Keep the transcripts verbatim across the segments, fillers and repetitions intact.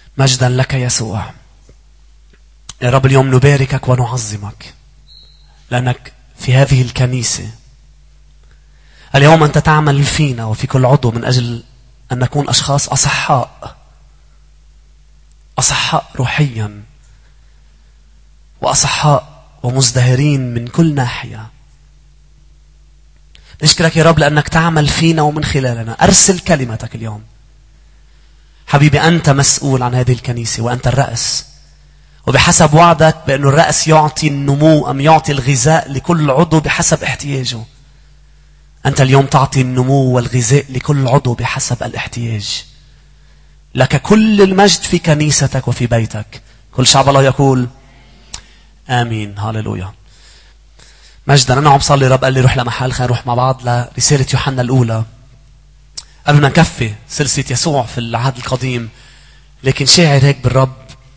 مجدا لك يسوع. يا رب اليوم نباركك ونعظمك لأنك في هذه الكنيسة اليوم أنت تعمل فينا وفي كل عضو من أجل أن نكون أشخاص أصحاء أصحاء روحيا وأصحاء ومزدهرين من كل ناحية. نشكرك يا رب لأنك تعمل فينا ومن خلالنا. أرسل كلمتك اليوم. حبيبي أنت مسؤول عن هذه الكنيسة وأنت الرأس، وبحسب وعدك بأن الرأس يعطي النمو أم يعطي الغذاء لكل عضو بحسب احتياجه. أنت اليوم تعطي النمو والغذاء لكل عضو بحسب الاحتياج. لك كل المجد في كنيستك وفي بيتك. كل شعب الله يقول آمين. هاليلويا. مجدا. أنا عم صلي رب قال لي روح لمحل، خلينا نروح مع بعض لرسالة يوحنا الأولى قبل ما نكفي سلسلة يسوع في العهد القديم. لكن شاعر هيك بالرب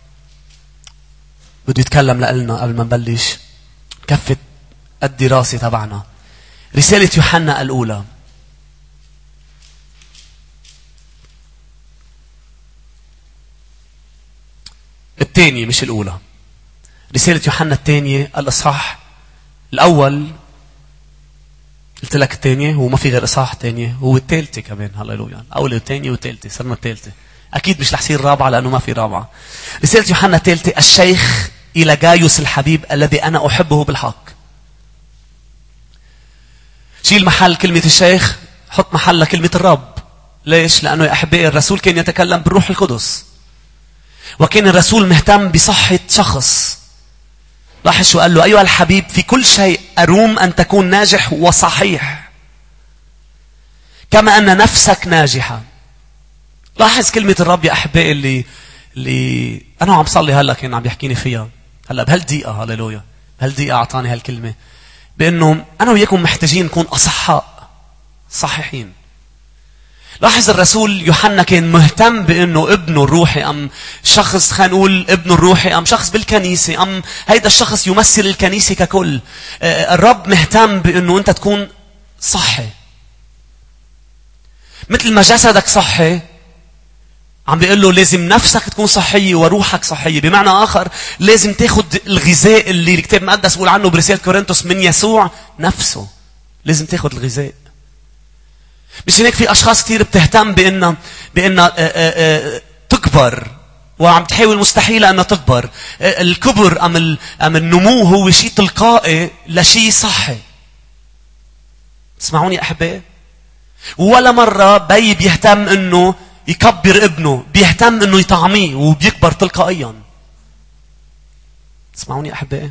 بده يتكلم لنا قبل ما نبلش كفة الدراسة تبعنا. رسالة يوحنا الأولى الثانية مش الأولى. رسالة يوحنا الثانية الإصحاح الأول. قلت لك الثانية، هو ما في غير إصحاح ثانية، هو الثالثة كمان. هاليلويا. أول والثانية والثالثة، صرنا الثالثة. أكيد مش رح يصير رابعة لأنه ما في رابعة. رسالة يوحنا الثالثة. الشيخ إلى جايوس الحبيب الذي أنا أحبه بالحق. شيل محل كلمة الشيخ، حط محلها كلمة الرب. ليش؟ لأنه يا أحبائي الرسول كان يتكلم بالروح القدس، وكان الرسول مهتم بصحة شخص. لاحظ شو قال له: أيها الحبيب في كل شيء أروم أن تكون ناجح وصحيح كما أن نفسك ناجحة. لاحظ كلمة الرب يا أحبائي اللي اللي أنا عم صلي هلا كان عم يحكيني فيها هلا بهالدقيقة. هاليلويا. بهالدقيقة أعطاني هالكلمة بأنه أنا وياكم محتاجين نكون أصحاء صحيحين. لاحظ الرسول يوحنا كان مهتم بأنه ابنه الروحي أم شخص، خلينا نقول ابنه الروحي أم شخص بالكنيسة أم هيدا الشخص يمثل الكنيسة ككل. الرب مهتم بأنه أنت تكون صحي مثل ما جسدك صحي. عم بيقول له لازم نفسك تكون صحية وروحك صحية. بمعنى آخر لازم تاخد الغذاء اللي الكتاب المقدس بيقول عنه برسالة كورنثوس من يسوع نفسه. لازم تاخد الغذاء. مش هيك في أشخاص كتير بتهتم بأن بأن تكبر وعم تحاول مستحيلة أن تكبر. الكبر أم أم النمو هو شيء تلقائي لشيء صحي. تسمعوني أحبائي؟ ولا مرة بي بيهتم أنه يكبر ابنه، بيهتم أنه يطعميه وبيكبر تلقائيا. تسمعوني أحبائي؟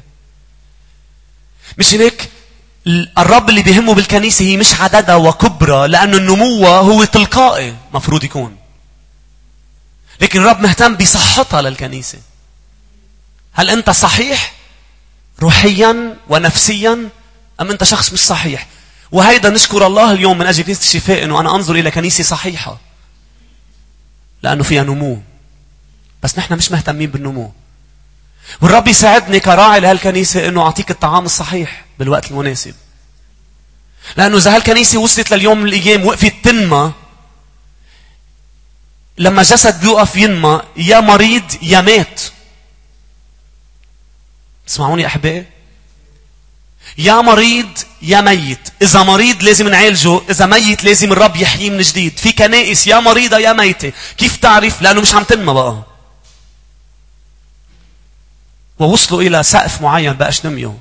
مش هيك الرب اللي بيهمه بالكنيسة هي مش عددها وكبرها، لأنه النمو هو تلقائي مفروض يكون. لكن الرب مهتم بصحتها للكنيسة. هل أنت صحيح روحيا ونفسيا أم أنت شخص مش صحيح؟ وهيدا نشكر الله اليوم من أجل كنيسة الشفاء أنه أنا أنظر إلى كنيسة صحيحة لأنه فيها نمو. بس نحن مش مهتمين بالنمو. والرب يساعدني كراعي لهالكنيسة أنه أعطيك الطعام الصحيح بالوقت المناسب. لأنه إذا هالكنيسة وصلت لليوم من الأيام وقفت تنمى، لما جسد بيوقف ينمى يا مريض يا مات. تسمعوني أحبائي؟ يا مريض يا ميت. إذا مريض لازم نعالجه، إذا ميت لازم الرب يحييه من جديد. في كنائس يا مريضة يا ميتة. كيف تعرف؟ لأنه مش عم تنمى بقى، ووصلوا إلى سقف معين بقاش نميوا.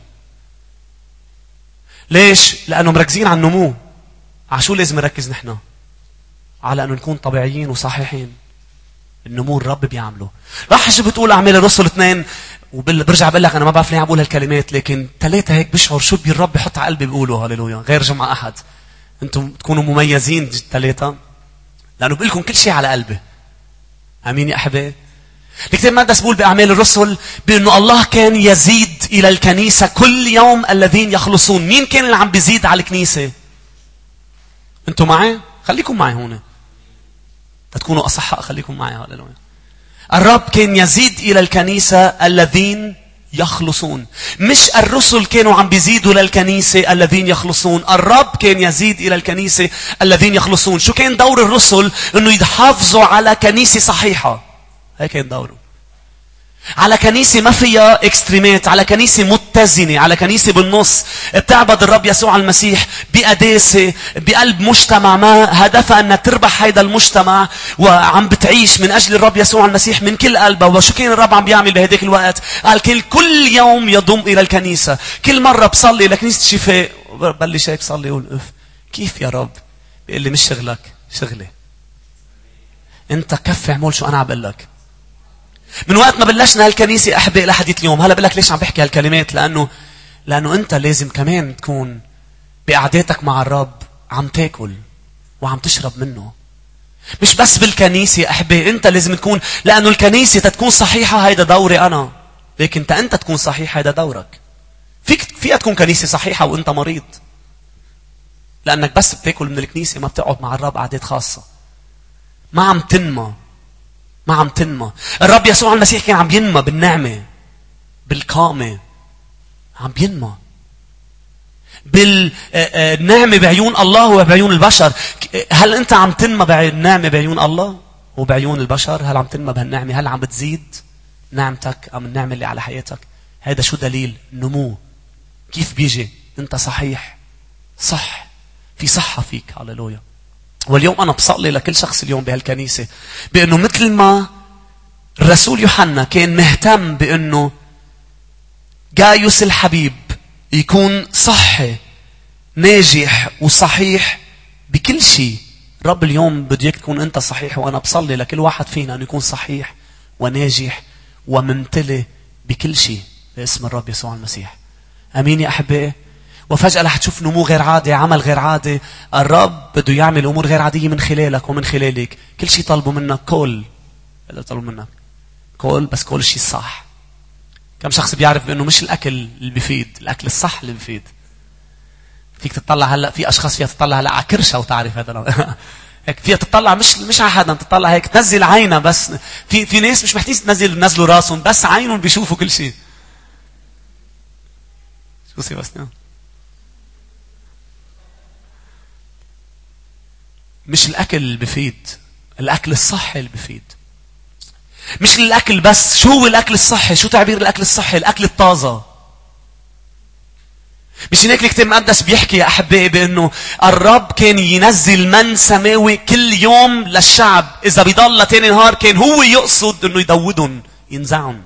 ليش؟ لأنه مركزين على النمو. على شو لازم نركز نحن؟ على أنه نكون طبيعيين وصحيحين. النمو الرب بيعمله. راح شو بتقول أعمال الرسل اثنين، وبرجع بقول لك أنا ما بعرف ليه عم بقول هالكلمات، لكن ثلاثة هيك بشعر شو بي الرب بيحط على قلبي بيقولوا. هاليلويا. غير جمعة أحد أنتم تكونوا مميزين ثلاثة، لأنه بقول لكم كل شيء على قلبي. أمين يا أحبائي؟ الكتاب المقدس بيقول بأعمال الرسل بأنه الله كان يزيد إلى الكنيسة كل يوم الذين يخلصون. مين كان اللي عم بيزيد على الكنيسة؟ أنتم معي؟ خليكم معي هون تتكونوا أصحاء. خليكم معي. هاليلويا. الرب كان يزيد إلى الكنيسة الذين يخلصون. مش الرسل كانوا عم بيزيدوا للكنيسة الذين يخلصون. الرب كان يزيد إلى الكنيسة الذين يخلصون. شو كان دور الرسل؟ أنه يحافظوا على كنيسة صحيحة. هيك يدوروا على كنيسة ما فيها اكستريمات، على كنيسة متزنة، على كنيسة بالنص بتعبد الرب يسوع المسيح بقداسة بقلب مجتمع ما هدفها أن تربح هيدا المجتمع، وعم بتعيش من أجل الرب يسوع المسيح من كل قلبها. وشو كان الرب عم بيعمل بهديك الوقت؟ قال كل كل يوم يضم إلى الكنيسة، كل مرة بصلي لكنيسة شفاء بلش هيك بصلي يقول اف كيف يا رب؟ بيقول لي مش شغلك، شغلي انت كفي اعمل شو انا عم بقول لك. من وقت ما بلشنا هالكنيسة أحبائي لحديت اليوم، هلا بقول لك ليش عم بحكي هالكلمات، لأنه لأنه أنت لازم كمان تكون بقعداتك مع الرب عم تاكل وعم تشرب منه. مش بس بالكنيسة أحبائي، أنت لازم تكون، لأنه الكنيسة تتكون صحيحة هيدا دوري أنا، لكن أنت أنت تكون صحيح هيدا دورك. فيك فيها تكون كنيسة صحيحة وأنت مريض، لأنك بس بتاكل من الكنيسة ما بتقعد مع الرب قعدات خاصة، ما عم تنمى، ما عم تنمى. الرب يسوع المسيح كان عم ينمى بالنعمة بالقامة، عم ينمى بالنعمة بعيون الله وبعيون البشر. هل أنت عم تنمى بالنعمة بعيون الله وبعيون البشر؟ هل عم تنمى بهالنعمة؟ هل عم بتزيد نعمتك أم النعمة اللي على حياتك؟ هذا شو دليل نمو. كيف بيجي؟ أنت صحيح، صح، في صحة فيك. هاللويا. واليوم أنا بصلي لكل شخص اليوم بهالكنيسة بأنه مثل ما الرسول يوحنا كان مهتم بأنه جايوس الحبيب يكون صحي ناجح وصحيح بكل شيء، رب اليوم بده اياك تكون أنت صحيح. وأنا بصلي لكل واحد فينا أن يكون صحيح وناجح وممتلئ بكل شيء باسم الرب يسوع المسيح. أمين يا أحبائي. وفجأة رح تشوف نمو غير عادي، عمل غير عادي. الرب بده يعمل أمور غير عادية من خلالك ومن خلالك. كل شيء طلبه منك كل اللي طلبه منك كل، بس كل شيء صح. كم شخص بيعرف بأنه مش الأكل اللي بيفيد، الأكل الصح اللي بيفيد. فيك تطلع هلا في أشخاص فيها تطلع هلا على كرشة وتعرف هذا هيك فيها تطلع مش مش على حدا، تطلع هيك تنزل عينها بس. في في ناس مش محتاج تنزل نزلوا راسهم، بس عينهم بيشوفوا كل شيء. شو سيباستيان؟ مش الأكل اللي بفيد، الأكل الصحي اللي بفيد. مش الأكل بس. شو هو الأكل الصحي؟ شو تعبير الأكل الصحي؟ الأكل الطازة. مش هناك الكتاب المقدس بيحكي يا أحبائي بأنه الرب كان ينزل من سماوي كل يوم للشعب، إذا بيضل تاني نهار كان هو يقصد أنه يدودهم ينزعهم.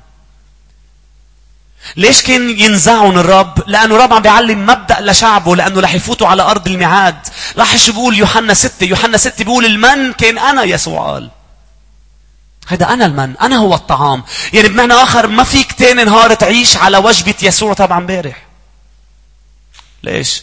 ليش كان ينزعون الرب؟ لأنه الرب عم بيعلم مبدأ لشعبه، لأنه رح يفوتوا على أرض الميعاد. لاحظ شو بيقول يوحنا ستة. يوحنا ستة بيقول المن كان أنا. يسوع قال هذا أنا المن، أنا هو الطعام. يعني بمعنى آخر ما فيك تاني نهار تعيش على وجبة يسوع تبع امبارح. ليش؟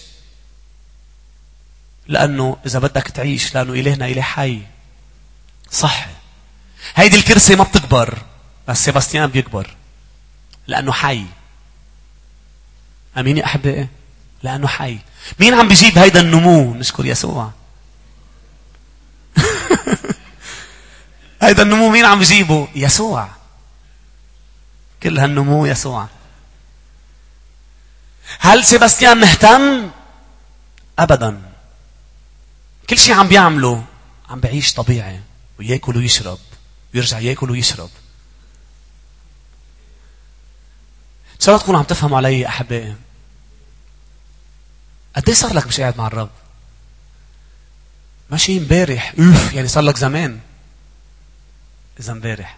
لأنه إذا بدك تعيش، لأنه إلهنا إله حي صح. هيدي الكرسي ما بتكبر، بس سيباستيان بيكبر لأنه حي. أمين يا أحبائي؟ لأنه حي. مين عم بيجيب هيدا النمو؟ نشكر يسوع. هيدا النمو مين عم بيجيبه؟ يسوع. كل هالنمو يسوع. هل سيباستيان مهتم؟ أبدا. كل شيء عم بيعمله عم بعيش طبيعي، ويأكل ويشرب ويرجع يأكل ويشرب. إن شاء الله تكونوا عم تفهموا علي أحبائي. قد ايه صار لك مش قاعد مع الرب؟ ماشي امبارح اوف يعني صار لك زمان. إذا امبارح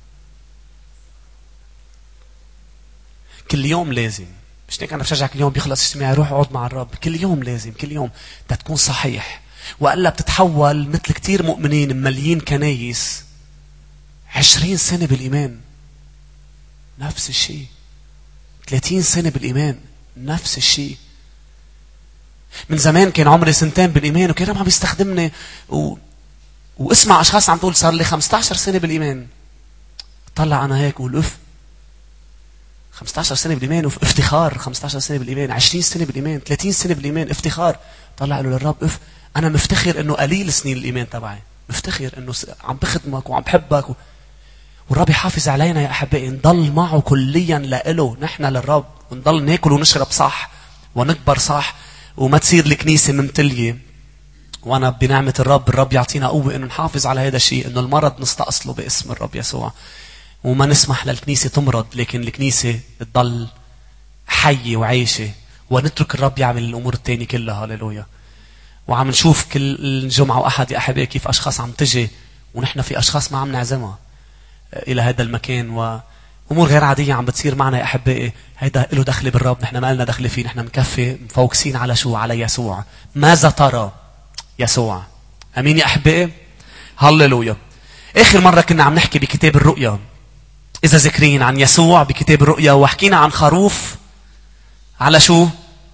كل يوم لازم. مش هيك أنا بشجعك اليوم بيخلص اجتماعي روح اقعد مع الرب. كل يوم لازم، كل يوم تكون صحيح، وإلا بتتحول مثل كتير مؤمنين مليين كنايس عشرين سنة بالإيمان نفس الشيء، ثلاثين سنة بالإيمان نفس الشيء. من زمان كان عمري سنتين بالإيمان وكان عم بيستخدمني و... واسمع أشخاص عم تقول صار لي خمسة عشر سنة بالإيمان. طلع أنا هيك وقول أف خمسة عشر سنة بالإيمان وف افتخار. خمسة عشر سنة بالإيمان، عشرين سنة بالإيمان، ثلاثين سنة بالإيمان افتخار. طلع له للرب أف أنا مفتخر إنه قليل سنين الإيمان تبعي، مفتخر إنه عم بخدمك وعم بحبك و... والرب يحافظ علينا يا أحبائي. نضل معه كليا لإله نحن للرب، ونضل ناكل ونشرب صح ونكبر صح، وما تصير الكنيسة ممتلية. وأنا بنعمة الرب الرب يعطينا قوة إنه نحافظ على هذا الشيء، إنه المرض نستأصله باسم الرب يسوع. وما نسمح للكنيسة تمرض، لكن الكنيسة تضل حية وعايشة، ونترك الرب يعمل الأمور التانية كلها. هاليلويا. وعم نشوف كل جمعة وأحد يا أحبائي كيف أشخاص عم تجي، ونحن في أشخاص ما عم نعزمها إلى هذا المكان، وأمور غير عادية عم بتصير معنا يا أحبائي. هيدا له دخل بالرب، نحن ما لنا دخل فيه. نحن مكفي مفوكسين على شو؟ على يسوع. ماذا ترى؟ يسوع. أمين يا أحبائي. هاليلويا. آخر مرة كنا عم نحكي بكتاب الرؤيا، إذا ذكرين عن يسوع بكتاب الرؤيا، وحكينا عن خروف على شو؟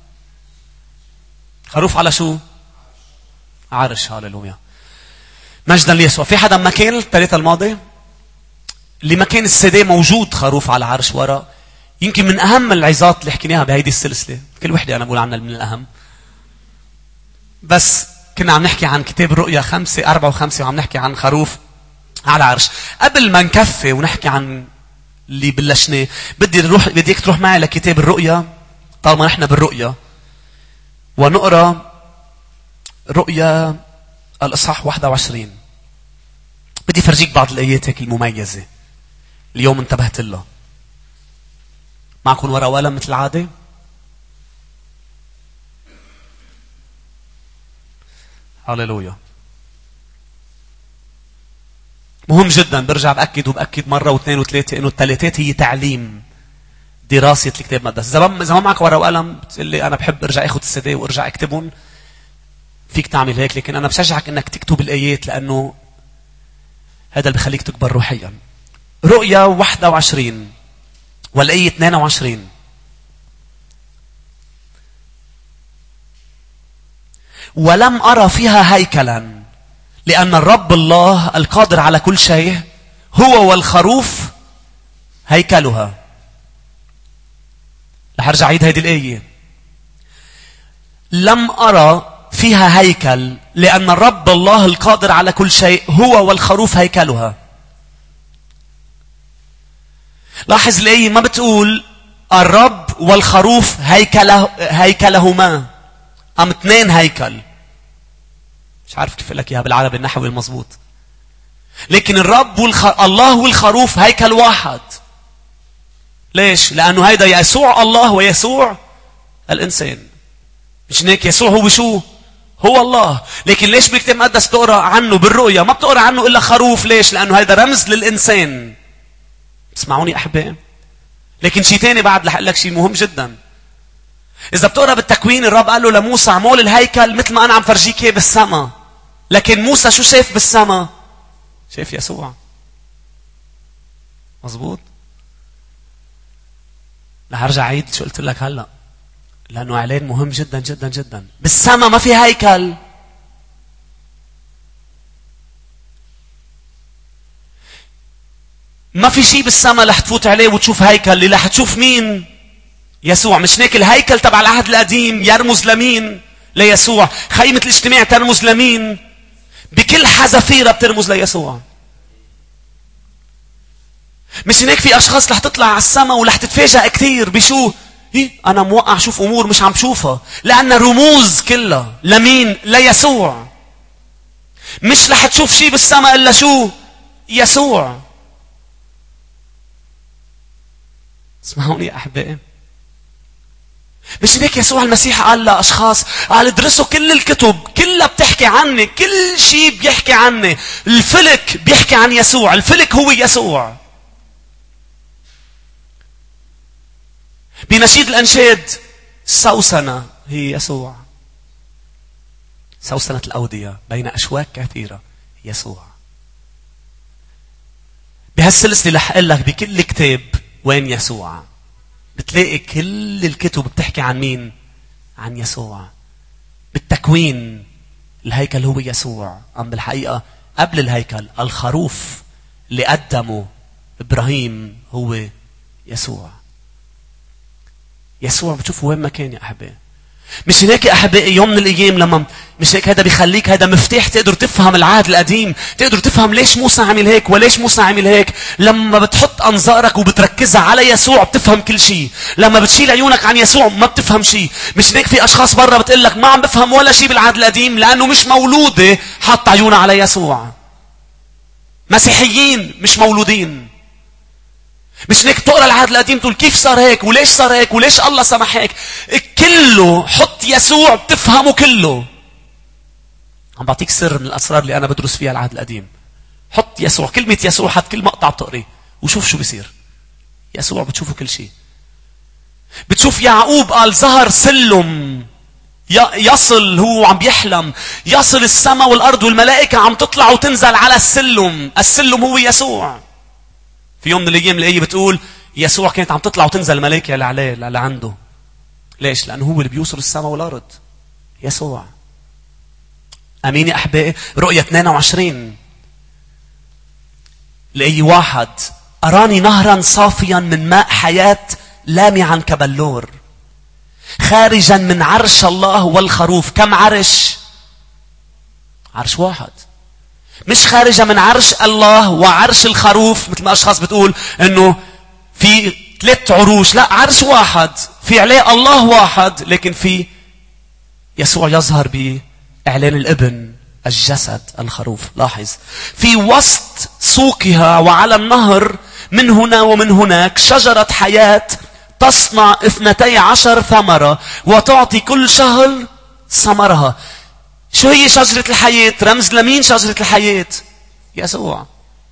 خروف على شو؟ عرش. هاليلويا. مجدا ليسوع. في حدا ما كان الثلاثة الماضي اللي ما كان السيدي موجود خروف على عرش ورا؟ يمكن من أهم العظات اللي حكيناها بهيدي السلسلة، كل وحدة أنا بقول عنها من الأهم. بس كنا عم نحكي عن كتاب الرؤيا خمسة أربعة وخمسة، وعم نحكي عن خروف على عرش. قبل ما نكفي ونحكي عن اللي بلشناه، بدي نروح بديك تروح معي لكتاب الرؤيا طالما نحن بالرؤيا، ونقرأ رؤيا الإصحاح واحد وعشرين. بدي فرجيك بعض الآيات هيك المميزة اليوم انتبهت لها. معكم ورقة وقلم مثل العادة؟ هاليلويا. مهم جدا، برجع بأكد وبأكد مرة واثنين وثلاثة إنه الثلاثات هي تعليم دراسة الكتاب المقدس. إذا ما إذا ما معك ورقة وقلم بتقول لي أنا بحب أرجع أخذ السدي وأرجع أكتبهم، فيك تعمل هيك، لكن أنا بشجعك إنك تكتب الآيات، لأنه هذا اللي بخليك تكبر روحيا. رؤيا واحد وعشرين والآية اثنين وعشرين. ولم أرى فيها هيكلا، لأن الرب الله القادر على كل شيء هو والخروف هيكلها. رح أرجع أعيد هذه الآية. لم أرى فيها هيكل، لأن الرب الله القادر على كل شيء هو والخروف هيكلها. لاحظ الآية ما بتقول الرب والخروف هيكله هيكلهما، أم اثنين هيكل. مش عارف كيف لك إياها بالعربي النحوي المضبوط، لكن الرب والخ... الله والخروف هيكل واحد. ليش؟ لأنه هيدا يسوع الله ويسوع الإنسان. مش هيك يسوع هو شو؟ هو الله. لكن ليش بالكتاب المقدس تقرأ عنه بالرؤيا ما بتقرأ عنه إلا خروف؟ ليش؟ لأنه هيدا رمز للإنسان. اسمعوني أحبائي. لكن شيء تاني بعد رح أقول لك شيء مهم جدا. إذا بتقرأ بالتكوين، الرب قال له لموسى عمول الهيكل مثل ما أنا عم فرجيك بالسماء. لكن موسى شو شايف بالسماء؟ شايف يسوع. مظبوط؟ رح أرجع أعيد شو قلت لك هلا، لأنه إعلان مهم جدا جدا جدا. بالسماء ما في هيكل. ما في شيء بالسماء رح تفوت عليه وتشوف هيكل. اللي رح تشوف مين؟ يسوع. مش هيك الهيكل تبع العهد القديم يرمز لمين؟ ليسوع. خيمة الاجتماع ترمز لمين؟ بكل حذافيرها بترمز ليسوع. مش هيك في أشخاص رح تطلع على السماء ورح تتفاجأ كثير بشو؟ إيه؟ أنا موقع شوف أمور مش عم بشوفها، لأن رموز كلها لمين؟ ليسوع. مش رح تشوف شيء بالسماء إلا شو؟ يسوع. اسمعوني يا أحبائي. مش هيك يسوع المسيح قال لأشخاص، قال ادرسوا كل الكتب كلها بتحكي عني، كل شيء بيحكي عني. الفلك بيحكي عن يسوع، الفلك هو يسوع. بنشيد الأنشاد سوسنة هي يسوع. سوسنة الأودية بين أشواك كثيرة يسوع. بهالسلسلة رح أقول لك بكل كتاب وين يسوع. بتلاقي كل الكتب بتحكي عن مين؟ عن يسوع. بالتكوين الهيكل هو يسوع، أم بالحقيقة قبل الهيكل الخروف اللي قدمه إبراهيم هو يسوع. يسوع بتشوفوا وين ما كان يا أحبائي. مش هيك يا أحبائي يوم من الأيام لما مش هيك هذا بيخليك هذا مفتاح تقدر تفهم العهد القديم، تقدر تفهم ليش موسى عمل هيك وليش موسى عمل هيك. لما بتحط أنظارك وبتركزها على يسوع بتفهم كل شيء. لما بتشيل عيونك عن يسوع ما بتفهم شيء. مش هيك في أشخاص برا بتقول لك ما عم بفهم ولا شيء بالعهد القديم لأنه مش مولودة حط عيونها على يسوع. مسيحيين مش مولودين. مش هيك تقرا العهد القديم تقول كيف صار هيك وليش صار هيك وليش الله سمح هيك. كله حط يسوع بتفهمه كله. عم بعطيك سر من الاسرار اللي انا بدرس فيها العهد القديم. حط يسوع، كلمه يسوع حط كل مقطع بتقري وشوف شو بيصير. يسوع بتشوفه كل شيء. بتشوف يعقوب قال ظهر سلم يصل، هو عم بيحلم يصل السماء والارض والملائكه عم تطلع وتنزل على السلم. السلم هو يسوع. في يوم من الايام الايه بتقول يسوع كانت عم تطلع وتنزل الملائكه اللي عليه اللي عنده. ليش؟ لانه هو اللي بيوصل السماء والارض. يسوع. امين يا احبائي. رؤيا اثنين وعشرين الايه واحد، اراني نهرا صافيا من ماء حياه لامعا كبلور خارجا من عرش الله والخروف. كم عرش؟ عرش واحد. مش خارجة من عرش الله وعرش الخروف مثل ما أشخاص بتقول أنه في ثلاث عروش. لا، عرش واحد في عليه الله واحد، لكن في يسوع يظهر بإعلان الابن الجسد الخروف. لاحظ، في وسط سوقها وعلى النهر من هنا ومن هناك شجرة حياة تصنع اثنتي عشر ثمرة وتعطي كل شهر ثمرها. شو هي شجرة الحياة؟ رمز لمين شجرة الحياة؟ يسوع.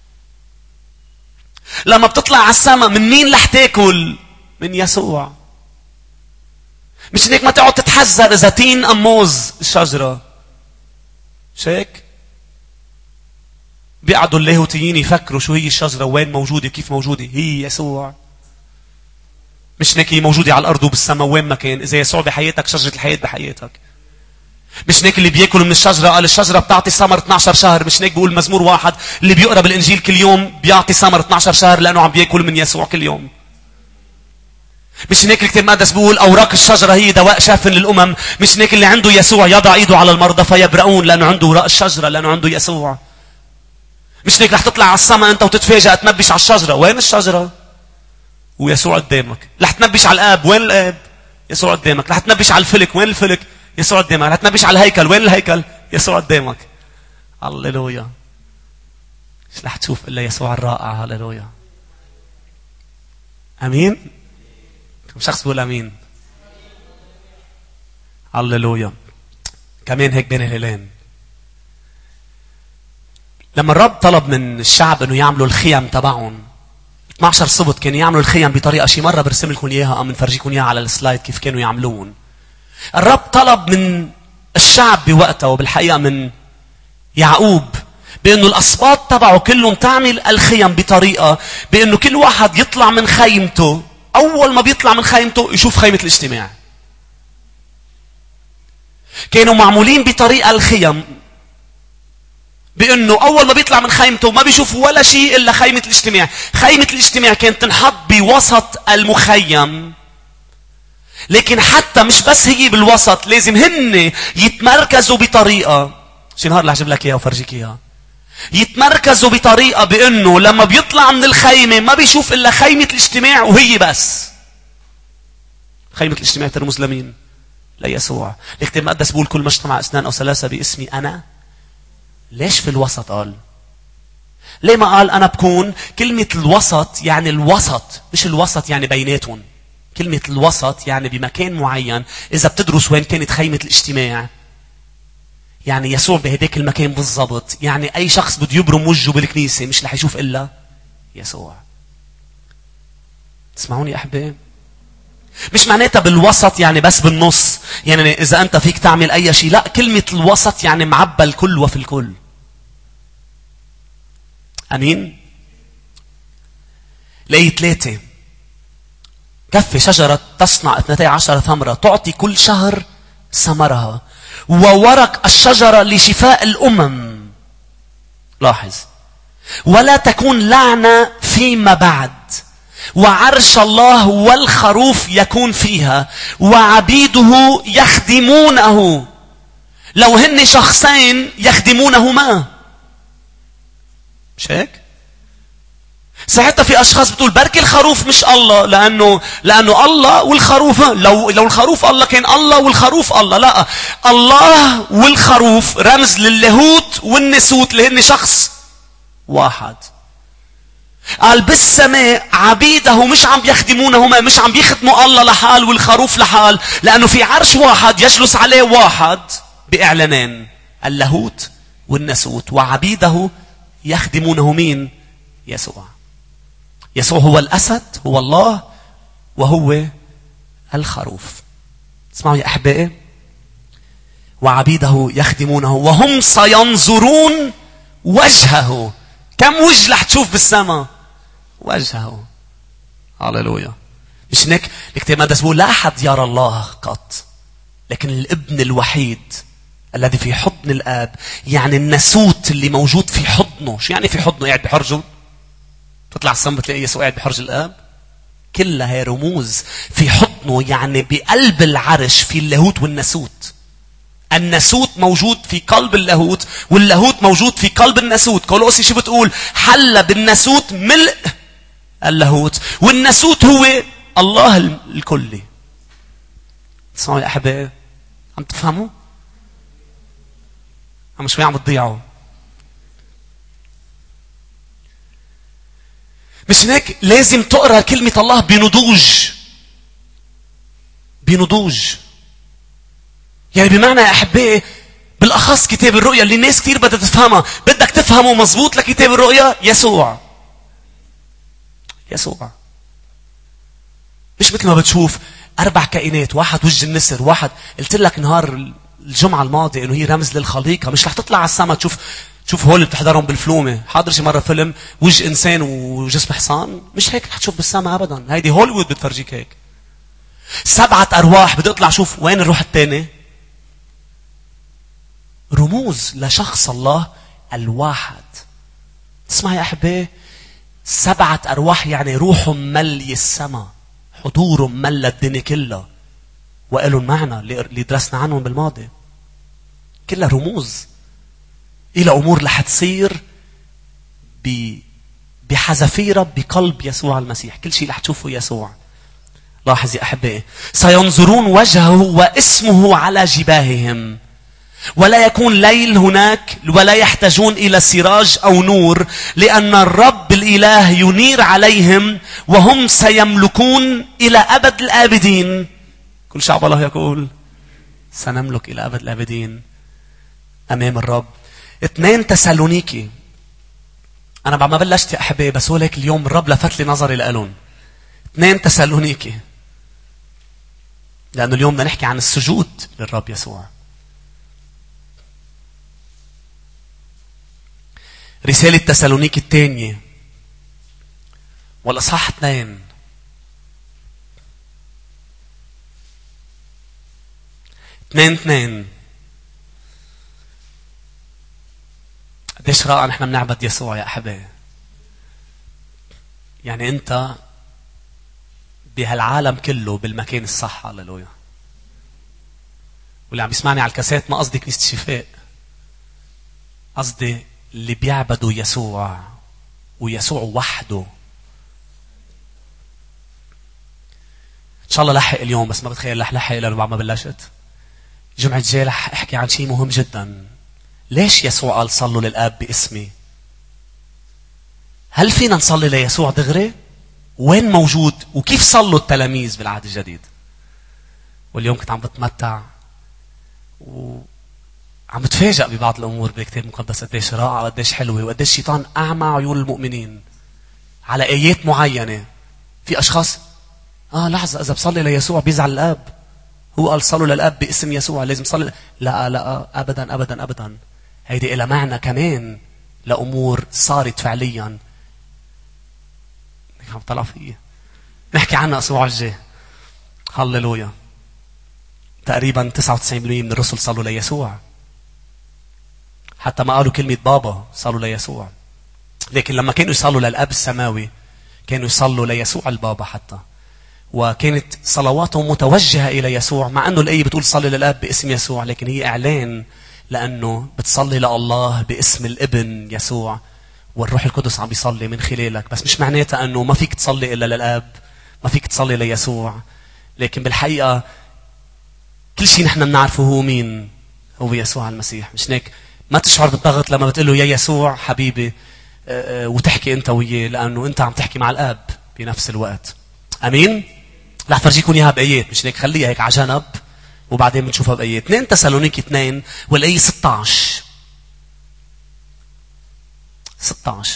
لما بتطلع على السماء من مين رح تاكل؟ من يسوع. مش هيك ما تقعد تتحذر اذا تين ام موز الشجرة. مش هيك؟ بيقعدوا اللاهوتيين يفكروا شو هي الشجرة وين موجودة كيف موجودة. هي يسوع. مش هيك هي موجودة على الارض وبالسماء وين ما كان. اذا يسوع بحياتك شجرة الحياة بحياتك. مش هيك اللي بياكلوا من الشجرة قال الشجرة بتعطي ثمر اثني عشر شهر. مش هيك بيقول مزمور واحد اللي بيقرأ بالإنجيل كل يوم بيعطي ثمر اثني عشر شهر لأنه عم بياكل من يسوع كل يوم. مش هيك الكتاب المقدس بيقول أوراق الشجرة هي دواء شاف للأمم. مش هيك اللي عنده يسوع يضع إيده على المرضى فيبرؤون لأنه عنده أوراق الشجرة لأنه عنده يسوع. مش هيك رح تطلع على السماء أنت وتتفاجأ تنبش على الشجرة. وين الشجرة؟ ويسوع قدامك. رح تنبش على الآب. وين الآب؟ يسوع قدامك. رح تنبش على الفلك. وين الفلك؟ يسوع قدامك. رح تنبش على الهيكل. وين الهيكل؟ يسوع قدامك. هللويا. مش رح تشوف الا يسوع الرائع. هللويا. امين. كم شخص بيقول امين؟ هللويا. كمان هيك بين الهلالين. لما الرب طلب من الشعب انه يعملوا الخيم تبعهم اثني عشر سبت، كانوا يعملوا الخيم بطريقه شي مره برسم لكم اياها او بنفرجيكم اياها على السلايد كيف كانوا يعملون. الرب طلب من الشعب بوقتها وبالحقيقة من يعقوب بأنه الأسباط تبعه كلهم تعمل الخيم بطريقة بأنه كل واحد يطلع من خيمته. أول ما بيطلع من خيمته يشوف خيمة الاجتماع. كانوا معمولين بطريقة الخيم بأنه أول ما بيطلع من خيمته ما بيشوف ولا شيء إلا خيمة الاجتماع. خيمة الاجتماع كانت تنحط بوسط المخيم، لكن حتى مش بس هي بالوسط، لازم هن يتمركزوا بطريقة. شي نهار اللي هجيب لك اياها وفرجيك اياها. يتمركزوا بطريقة بانه لما بيطلع من الخيمة ما بيشوف الا خيمة الاجتماع وهي بس. خيمة الاجتماع ترمز لمين؟ ليسوع. الكتاب المقدس بيقول كل ما اجتمع اثنان او ثلاثة باسمي انا. ليش في الوسط قال؟ ليه ما قال انا بكون؟ كلمة الوسط يعني الوسط، مش الوسط يعني بيناتهم. كلمة الوسط يعني بمكان معين. إذا بتدرس وين كانت خيمة الاجتماع يعني يسوع بهداك المكان بالضبط. يعني أي شخص بده يبرم وجهه بالكنيسة مش رح يشوف إلا يسوع. تسمعوني أحباب؟ مش معناتها بالوسط يعني بس بالنص، يعني إذا أنت فيك تعمل أي شيء. لا، كلمة الوسط يعني معبى الكل وفي الكل. أمين؟ لقيت ثلاثة. كف شجرة تصنع اثنتي عشر ثمرة تعطي كل شهر ثمرها وورق الشجرة لشفاء الأمم. لاحظ، ولا تكون لعنة فيما بعد، وعرش الله والخروف يكون فيها وعبيده يخدمونه. لو هن شخصين يخدمونهما. مش هيك؟ ساعتها في اشخاص بتقول بركي الخروف مش الله لانه لانه الله والخروف. لو لو الخروف الله كان الله والخروف الله. لا، الله والخروف رمز للاهوت والنسوت اللي هن شخص واحد. قال بالسماء عبيده مش عم بيخدمونه، مش عم بيخدموا الله لحال والخروف لحال، لأنه في عرش واحد يجلس عليه واحد بإعلانين، اللاهوت والناسوت، وعبيده يخدمونه مين؟ يسوع. يسوع هو الأسد، هو الله، وهو الخروف. اسمعوا يا أحبائي، وعبيده يخدمونه وهم سينظرون وجهه. كم وجه رح تشوف بالسماء؟ وجهه. هاليلويا. مش هيك الكتاب المقدس بيقول لا أحد يرى الله قط، لكن الابن الوحيد الذي في حضن الآب، يعني الناسوت اللي موجود في حضنه. شو يعني في حضنه؟ قاعد بحرجه؟ تطلع السما بتلاقي يسوع قاعد بحرج الآب. كلها هي رموز. في حضنه يعني بقلب العرش في اللاهوت والناسوت. الناسوت موجود في قلب اللاهوت، واللاهوت موجود في قلب الناسوت. كولوسي شو بتقول؟ حل بالناسوت ملء اللاهوت، والناسوت هو الله الكلي. تسمعوا يا أحبائي؟ عم تفهموا؟ عم شوي عم تضيعوا. مش هيك لازم تقرأ كلمة الله بنضوج، بنضوج. يعني بمعنى يا أحبائي، بالأخص كتاب الرؤيا اللي الناس كتير بدها تفهمها، بدك تفهمه مزبوط لكتاب الرؤيا. يسوع يسوع مش مثل ما بتشوف أربع كائنات، واحد وجه النسر، واحد قلت لك نهار الجمعة الماضية إنه هي رمز للخليقة. مش رح تطلع على السماء تشوف تشوف هول اللي بتحضرهم بالفلومة. حاضر شي مرة فيلم وجه إنسان وجسم حصان؟ مش هيك رح تشوف بالسماء أبدا. هيدي هوليوود بتفرجيك هيك. سبعة أرواح، بدي أطلع شوف وين الروح الثاني. رموز لشخص الله الواحد. تسمع يا أحبائي، سبعة أرواح يعني روحهم ملي السماء، حضورهم ملى الدنيا كلها، وقالوا معنى اللي درسنا عنهم بالماضي. كلها رموز إلى أمور رح تصير بحذافيرها بقلب يسوع المسيح. كل شيء رح تشوفه يسوع. لاحظ يا أحبائي، سينظرون وجهه واسمه على جباههم، ولا يكون ليل هناك، ولا يحتاجون إلى سراج أو نور، لأن الرب الإله ينير عليهم، وهم سيملكون إلى أبد الآبدين. كل شعب الله يقول سنملك إلى أبد الآبدين أمام الرب. اثنين تسالونيكي. أنا بعد ما بلشت يا أحبائي، بس هو ليك اليوم الرب لفت لي نظري لألون. اثنين تسالونيكي، لأنه اليوم بدنا نحكي عن السجود للرب يسوع. رسالة تسالونيكي الثانية والأصحاح اثنين. اثنين اثنين. قديش رائع نحن بنعبد يسوع يا أحبائي. يعني أنت بهالعالم كله بالمكان الصح. هاليلويا. واللي عم يسمعني على الكاسات ما قصدي كنيسة شفاء، قصدي اللي بيعبدوا يسوع ويسوع وحده. إن شاء الله لحق اليوم، بس ما بتخيل رح لحق لأنه بعد ما بلشت. جمعة الجاي رح أحكي عن شيء مهم جدا. ليش يسوع قال صلوا للآب باسمي؟ هل فينا نصلي ليسوع دغري؟ وين موجود؟ وكيف صلوا التلاميذ بالعهد الجديد؟ واليوم كنت عم بتمتع وعم بتفاجأ ببعض الأمور بالكتاب المقدس، قديش رائعة وقديش حلوة، وقديش الشيطان أعمى عيون المؤمنين على آيات معينة. في أشخاص آه لحظة، إذا بصلي ليسوع بيزعل الآب. هو قال صلوا للآب باسم يسوع، لازم صلي. لا لا أبدا أبدا أبدا. هيدي إلى معنى كمان لأمور صارت فعليا. عم طلع فيه نحكي عنها أسبوع الجاي. هاليلويا. تقريبا تسعة وتسعين بالمئة من الرسل صلوا ليسوع، حتى ما قالوا كلمة بابا صلوا ليسوع. لكن لما كانوا يصلوا للأب السماوي كانوا يصلوا ليسوع البابا حتى، وكانت صلواتهم متوجهة إلى يسوع، مع أنه الآية بتقول صلي للأب باسم يسوع، لكن هي إعلان لأنه بتصلي لله باسم الابن يسوع، والروح القدس عم بيصلي من خلالك. بس مش معناتها أنه ما فيك تصلي إلا للأب، ما فيك تصلي ليسوع. لكن بالحقيقة كل شيء نحن بنعرفه هو مين؟ هو يسوع المسيح. مش هيك ما تشعر بالضغط لما بتقول له يا يسوع حبيبي، وتحكي انت وياه، لانه انت عم تحكي مع الاب بنفس الوقت. امين. رح فرجيكم اياها بايات، مش هيك خليها هيك على جنب وبعدين بنشوفها بايات. اثنين تسالونيكي اثنين والايه ستة عشر ستة عشر.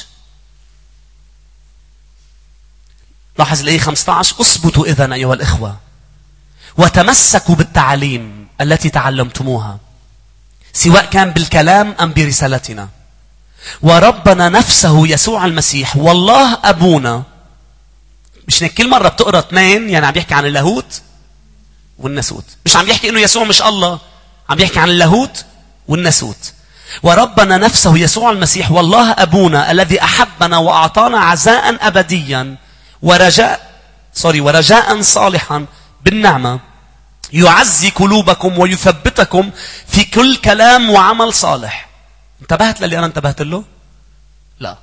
لاحظ الايه خمسة عشر: اثبتوا اذا ايها الاخوه وتمسكوا بالتعاليم التي تعلمتموها، سواء كان بالكلام ام برسالتنا، وربنا نفسه يسوع المسيح والله ابونا. مش هيك كل مره بتقرا اثنين يعني عم بيحكي عن اللاهوت والناسوت، مش عم يحكي انه يسوع مش الله، عم يحكي عن اللاهوت والناسوت. وربنا نفسه يسوع المسيح والله ابونا الذي احبنا واعطانا عزاء ابديا ورجاء سوري ورجاء صالحا بالنعمه، يعزي قلوبكم ويثبتكم في كل كلام وعمل صالح. انتبهت للي انا انتبهت له؟ لا.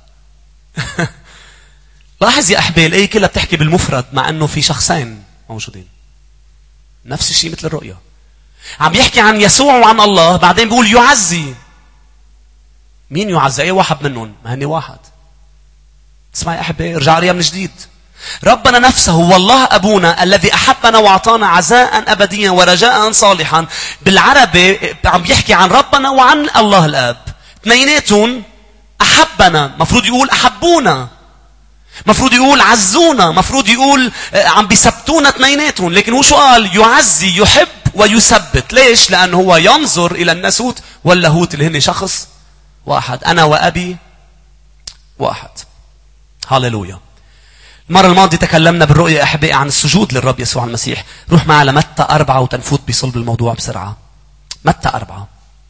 لاحظ يا احبائي الايه كلها بتحكي بالمفرد مع انه في شخصين موجودين. نفس الشيء مثل الرؤيا. عم يحكي عن يسوع وعن الله، بعدين بيقول يعزي. مين يعزي؟ اي واحد منهم؟ ما هني واحد. اسمع يا احبائي، ارجع لي من جديد. ربنا نفسه والله ابونا الذي احبنا واعطانا عزاء ابديا ورجاء صالحا. بالعربي عم يحكي عن ربنا وعن الله الاب، اثنيناتهم احبنا، مفروض يقول احبونا، مفروض يقول عزونا، مفروض يقول عم بيثبتونا اثنيناتهم. لكن هو شو قال؟ يعزي، يحب ويثبت. ليش؟ لانه هو ينظر الى الناسوت واللاهوت اللي هن شخص واحد. انا وابي واحد. هاليلويا. المرة الماضية تكلمنا بالرؤية أحبائي عن السجود للرب يسوع المسيح. روح معنا لمتى أربعة وتنفوت بصلب الموضوع بسرعة. متى أربعة.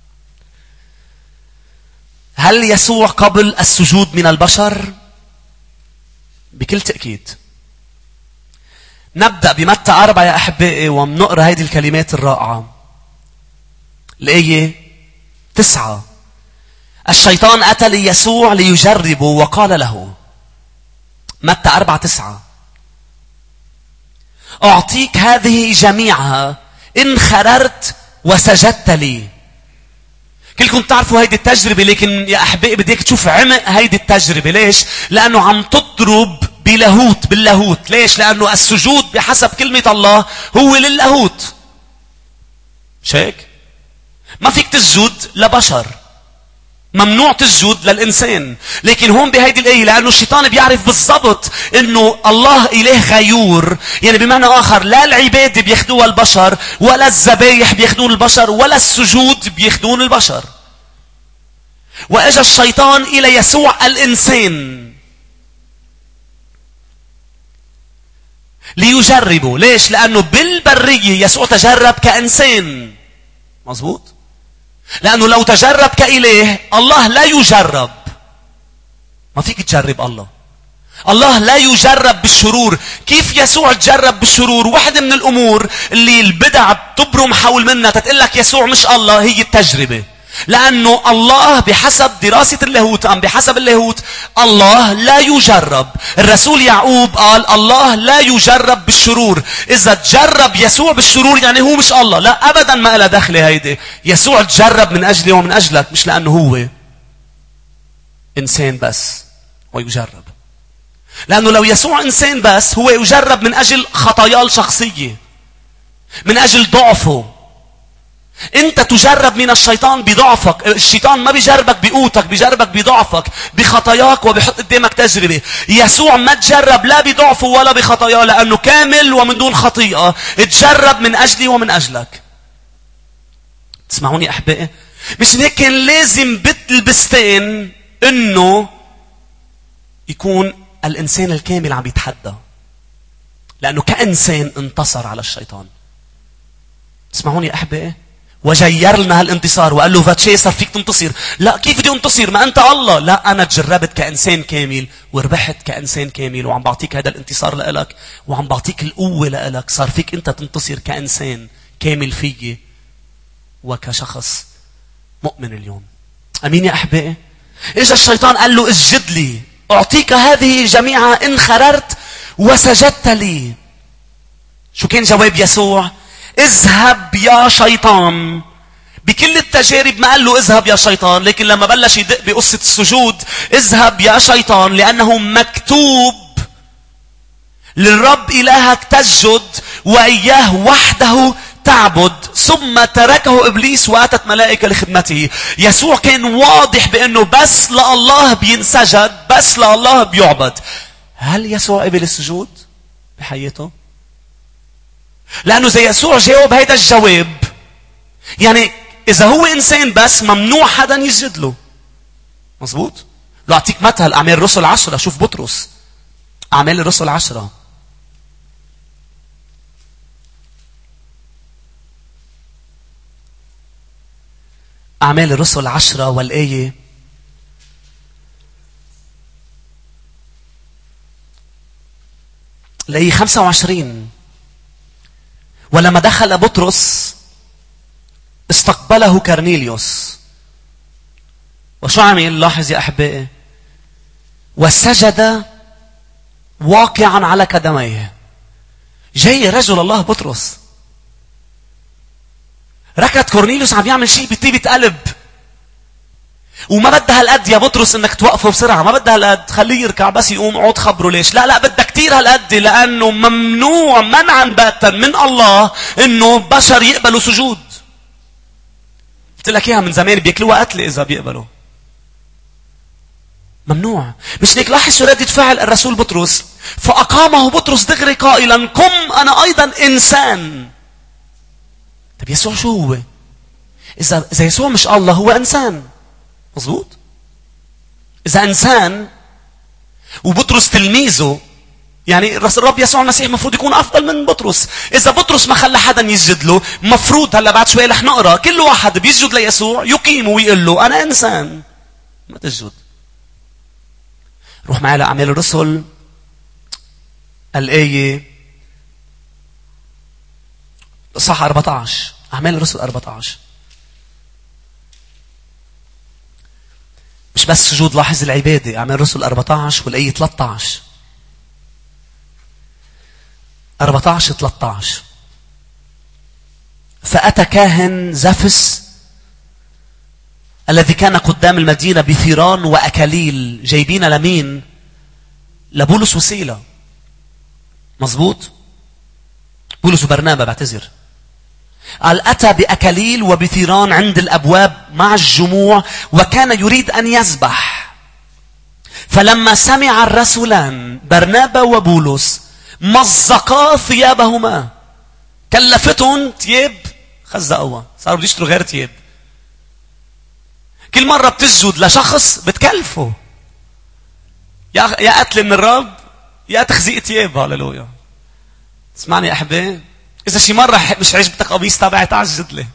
هل يسوع قبل السجود من البشر؟ بكل تأكيد. نبدأ بمتى أربعة يا أحبائي ومنقرأ هذه الكلمات الرائعة. الآية تسعة: الشيطان أتى ليسوع ليجربه وقال له، متى أربعة تسعة: أعطيك هذه جميعها إن خررت وسجدت لي. كلكم تعرفوا هيدي التجربة، لكن يا أحبائي بديك تشوف عمق هيدي التجربة. ليش؟ لأنه عم تضرب بلاهوت باللاهوت. ليش؟ لأنه السجود بحسب كلمة الله هو للاهوت. مش هيك؟ ما فيك تسجد لبشر، ممنوع تسجد للإنسان. لكن هون بهيدي الآية لأنه الشيطان بيعرف بالضبط أنه الله إله غيور، يعني بمعنى آخر لا العبادة بياخدوها البشر، ولا الذبايح بياخدون البشر، ولا السجود بياخدون البشر. وأجى الشيطان إلى يسوع الإنسان ليجربه. ليش؟ لأنه بالبرية يسوع تجرب كإنسان. مظبوط؟ لأنه لو تجرب كإله، الله لا يجرب. ما فيك تجرب الله. الله لا يجرب بالشرور. كيف يسوع تجرب بالشرور؟ واحدة من الأمور اللي البدع بتبرم حول منها تتقول لك يسوع مش الله هي التجربة. لأنه الله بحسب دراسة اللاهوت أم بحسب اللاهوت الله لا يجرب. الرسول يعقوب قال الله لا يجرب بالشرور. إذا تجرب يسوع بالشرور يعني هو مش الله. لا أبدا، ما إلها دخل هيدي. يسوع تجرب من أجلي ومن أجلك، مش لأنه هو إنسان بس ويجرب. لأنه لو يسوع إنسان بس هو يجرب من أجل خطاياه الشخصية، من أجل ضعفه. انت تجرب من الشيطان بضعفك. الشيطان ما بيجربك بقوتك، بيجربك بضعفك بخطاياك وبيحط قدامك تجربة. يسوع ما تجرب لا بضعفه ولا بخطاياه لأنه كامل ومن دون خطيئة. تجرب من أجلي ومن أجلك. تسمعوني أحبائي؟ مش هيك كان لازم بالبستان انه يكون الإنسان الكامل عم يتحدى، لأنه كإنسان انتصر على الشيطان. تسمعوني أحبائي؟ وجير لنا هالانتصار وقال له فاتشي صار فيك تنتصر. لا، كيف بدي انتصر؟ ما أنت الله. لا، أنا تجربت كإنسان كامل وربحت كإنسان كامل، وعم بعطيك هذا الانتصار لإلك وعم بعطيك القوة لإلك. صار فيك أنت تنتصر كإنسان كامل فيي وكشخص مؤمن اليوم. أمين يا أحبائي؟ إجا الشيطان قال له اسجد لي، أعطيك هذه جميعها إن خررت وسجدت لي. شو كان جواب يسوع؟ اذهب يا شيطان، بكل التجارب ما قال له اذهب يا شيطان، لكن لما بلش يدق بقصة السجود اذهب يا شيطان لأنه مكتوب للرب إلهك تسجد وإياه وحده تعبد. ثم تركه إبليس وأتت ملائكة لخدمته. يسوع كان واضح بأنه بس لله بينسجد، بس لله بيعبد. هل يسوع قبل السجود بحياته؟ لأنه زي يسوع جاوب هيدا الجواب، يعني إذا هو إنسان بس ممنوع حدا يسجد له. مظبوط؟ لو أعطيك مثل أعمال الرسل عشرة، شوف بطرس. أعمال الرسل عشرة. أعمال الرسل عشرة والآية الآية خمسة وعشرين. ولما دخل بطرس استقبله كرنيليوس. وشو عمل؟ لاحظ يا أحبائي. وسجد واقعا على قدميه. جاي رجل الله بطرس، ركض كورنيليوس عم يعمل شيء بطيبة قلب، وما بدها هالقد يا بطرس انك توقفه بسرعة، ما بدها هالقد، خليه يركع بس يقوم عود خبره ليش. لا لا بدها كتير هالقد، لأنه ممنوع منعا باتا من الله انه بشر يقبلوا سجود. قلت لك اياها من زمان، بياكلوها قتلة اذا بيقبلوا. ممنوع. مش هيك لاحظ شو ردة فعل الرسول بطرس؟ فأقامه بطرس دغري قائلا قم أنا أيضا إنسان. طب يسوع شو هو؟ إذا إذا يسوع مش الله هو إنسان. مظبوط؟ إذا إنسان وبطرس تلميذه، يعني الرب يسوع المسيح مفروض يكون أفضل من بطرس. إذا بطرس ما خلى حدا يسجد له، مفروض هلا بعد شوي رح نقرأ كل واحد بيسجد ليسوع يقيم ويقول له أنا إنسان ما تسجد. روح معي لأعمال الرسل الآية صح أربعة عشر. أعمال الرسل أربعة عشر. مش بس سجود، لاحظ العبادة. أعمال الرسل أربعة عشر والآية ثلاثة عشر. أربعة عشر ثلاثة عشر. فأتى كاهن زفس الذي كان قدام المدينة بثيران وأكاليل، جايبين لمين؟ لبولس وسيلة. مظبوط؟ بولس وبرنابا، بعتذر. قال أتى بأكاليل وبثيران عند الأبواب مع الجموع، وكان يريد أن يذبح. فلما سمع الرسولان برنابا وبولس مزقا ثيابهما. كلفتهم ثياب خزقوا، صاروا بده يشتروا غير ثياب. كل مرة بتسجد لشخص بتكلفه، يا يا قتل من الرب يا تخزيق ثياب. هاللويا. اسمعني يا أحبائي، إذا شي مرة مش عجبتك قميص تبعي تعال سجد لي،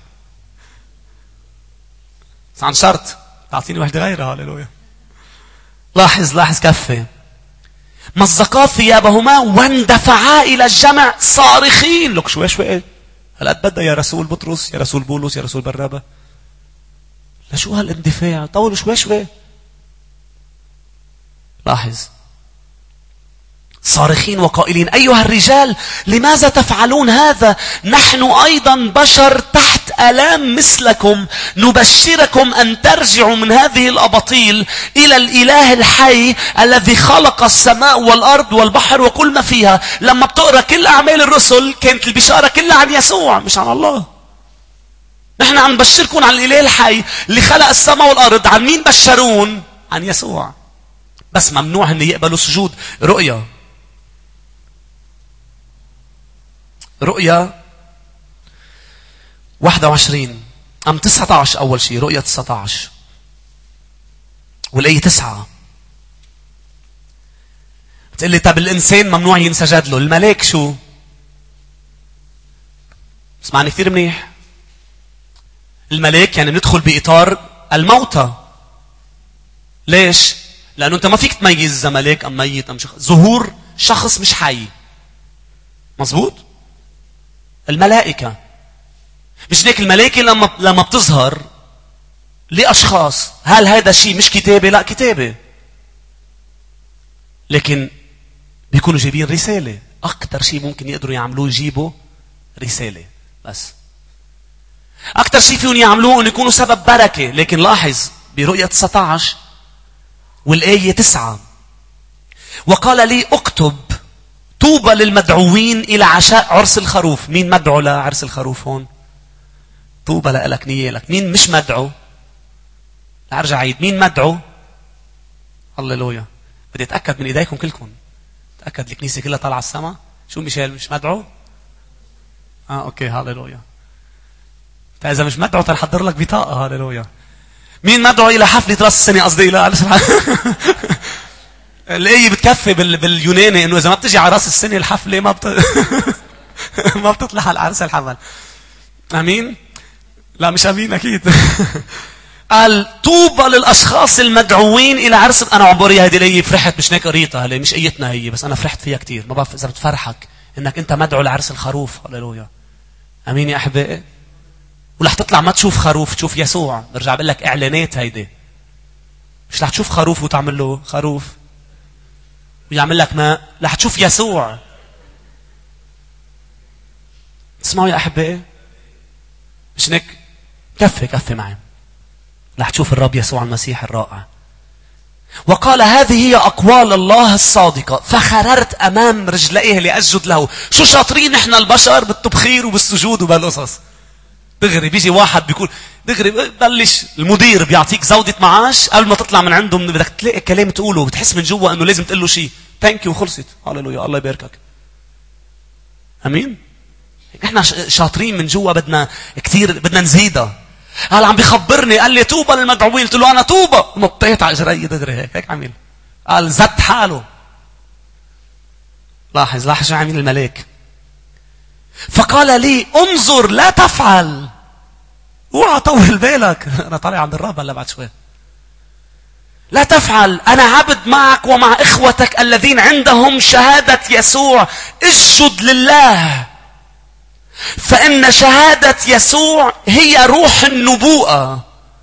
بس عن شرط تعطيني واحدة غيرها. هاللويا. لاحظ لاحظ كفي. مزقا ثيابهما واندفعا إلى الجمع صارخين. لك شوي شوي هلا بدأ يا رسول بطرس، يا رسول بولس، يا رسول برنابا. لشو هالاندفاع؟ طولوا شوي شوي. لاحظ. صارخين وقائلين أيها الرجال لماذا تفعلون هذا؟ نحن أيضا بشر تحت آلام مثلكم، نبشركم أن ترجعوا من هذه الأباطيل إلى الإله الحي الذي خلق السماء والأرض والبحر وكل ما فيها. لما بتقرأ كل أعمال الرسل كانت البشارة كلها عن يسوع مش عن الله. نحن عم نبشركم عن الإله الحي اللي خلق السماء والأرض. عن مين بشرون؟ عن يسوع. بس ممنوع أن يقبلوا سجود. رؤيا رؤيا واحد وعشرين أم تسعة عشر. أول شيء رؤيا تسعة عشر والآية تسعة. بتقول لي طب الإنسان ممنوع ينسجد له، الملاك شو؟ اسمعني كثير منيح. الملاك يعني ندخل بإطار الموتى. ليش؟ لأنه أنت ما فيك تميز إذا ملاك أم ميت أم شخص. ظهور شخص مش حي. مظبوط؟ الملائكة مش هيك. الملائكة لما لما بتظهر لأشخاص، هل هذا شيء مش كتابة؟ لا كتابة، لكن بيكونوا جايبين رسالة. أكتر شيء ممكن يقدروا يعملوه يجيبوا رسالة بس. أكثر شيء فيهم يعملوه أن يكونوا سبب بركة. لكن لاحظ برؤية تسعة عشر والآية تسعة: وقال لي اكتب طوبى للمدعوين إلى عشاء عرس الخروف. مين مدعو لعرس الخروف هون؟ طوبى لك نيالك. مين مش مدعو؟ أرجع عيد، مين مدعو؟ هللويا. بدي أتأكد من إيديكم كلكم. تأكد الكنيسة كلها طالعة السما. شو ميشيل مش مدعو؟ آه أوكي هللويا. فإذا مش مدعو ترى حضر لك بطاقة. هللويا. مين مدعو إلى حفلة رأس السنة؟ قصدي لا الآية بتكفي بال... باليوناني إنه إذا ما بتجي على رأس السنة الحفلة ما بت... ما بتطلع على عرس الحمل. أمين؟ لا مش أمين أكيد. قال طوبى للأشخاص المدعوين إلى عرس. أنا عمري هذه الآية فرحت، مش هيك قريتها هلا، مش آيتنا هي، بس أنا فرحت فيها كتير. ما بعرف إذا بتفرحك إنك أنت مدعو لعرس الخروف. هللويا. أمين يا أحبائي. ورح تطلع ما تشوف خروف، تشوف يسوع. برجع بقول لك إعلانات هيدي. مش رح تشوف خروف وتعمل له خروف ويعمل لك ماء. رح تشوف يسوع. تسمعوا يا أحبائي؟ مش هيك؟ كفي كفي معي. رح تشوف الرب يسوع المسيح الرائع. وقال هذه هي أقوال الله الصادقة، فخررت أمام رجليه لأسجد له. شو شاطرين إحنا البشر بالتبخير وبالسجود وبالقصص. دغري بيجي واحد بيقول دغري بلش المدير بيعطيك زودة معاش قبل ما تطلع من عنده، من بدك تلاقي كلام تقوله بتحس من جوا انه لازم تقول له شيء. ثانك يو وخلصت. هللويا. الله يباركك. امين. احنا شاطرين من جوا، بدنا كثير، بدنا نزيدها. قال عم بيخبرني قال لي طوبى للمدعوين. قلت له انا طوبى. نطيت على اجري دغري هيك هيك عمل. قال زت حاله. لاحظ لاحظ شو عمل الملاك. فقال لي انظر لا تفعل. اوعى طول بالك. انا طالع عند الرب هلا بعد شوي. لا تفعل، انا عبد معك ومع اخوتك الذين عندهم شهادة يسوع. اسجد لله، فان شهادة يسوع هي روح النبوءة.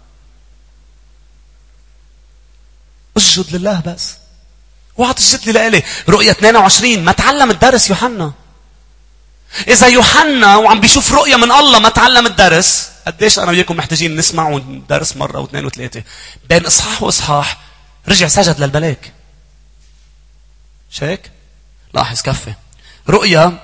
اسجد لله بس. اوعى تسجد لي لإلي. رؤية اثنين وعشرين ما تعلم الدرس يوحنا. إذا يوحنا وعم بيشوف رؤية من الله ما تعلم الدرس، قديش أنا وياكم محتاجين نسمع درس مرة واثنين وثلاثة. بين إصحاح وإصحاح رجع سجد للملاك. شايك؟ لاحظ كفي. رؤية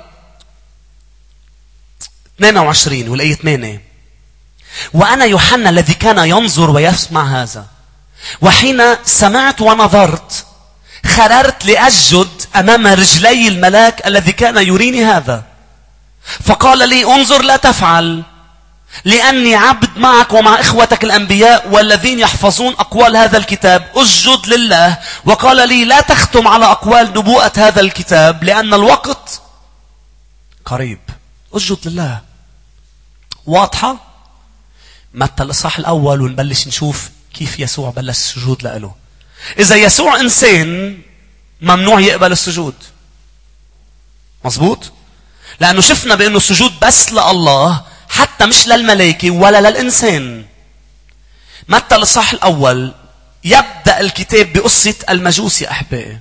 اثنين وعشرين والآية ثمانية: وأنا يوحنا الذي كان ينظر ويسمع هذا، وحين سمعت ونظرت خررت لأسجد أمام رجلي الملاك الذي كان يريني هذا. فقال لي انظر لا تفعل، لأني عبد معك ومع إخوتك الأنبياء والذين يحفظون أقوال هذا الكتاب. اسجد لله. وقال لي لا تختم على أقوال نبوءة هذا الكتاب لأن الوقت قريب. اسجد لله. واضحة؟ متى الإصحاح الأول ونبلش نشوف كيف يسوع بلش السجود له. إذا يسوع إنسان ممنوع يقبل السجود. مظبوط؟ لأنه شفنا بأنه السجود بس لله، حتى مش للملائكة ولا للإنسان. متى الإصحاح الأول يبدأ الكتاب بقصة المجوس يا أحبائي.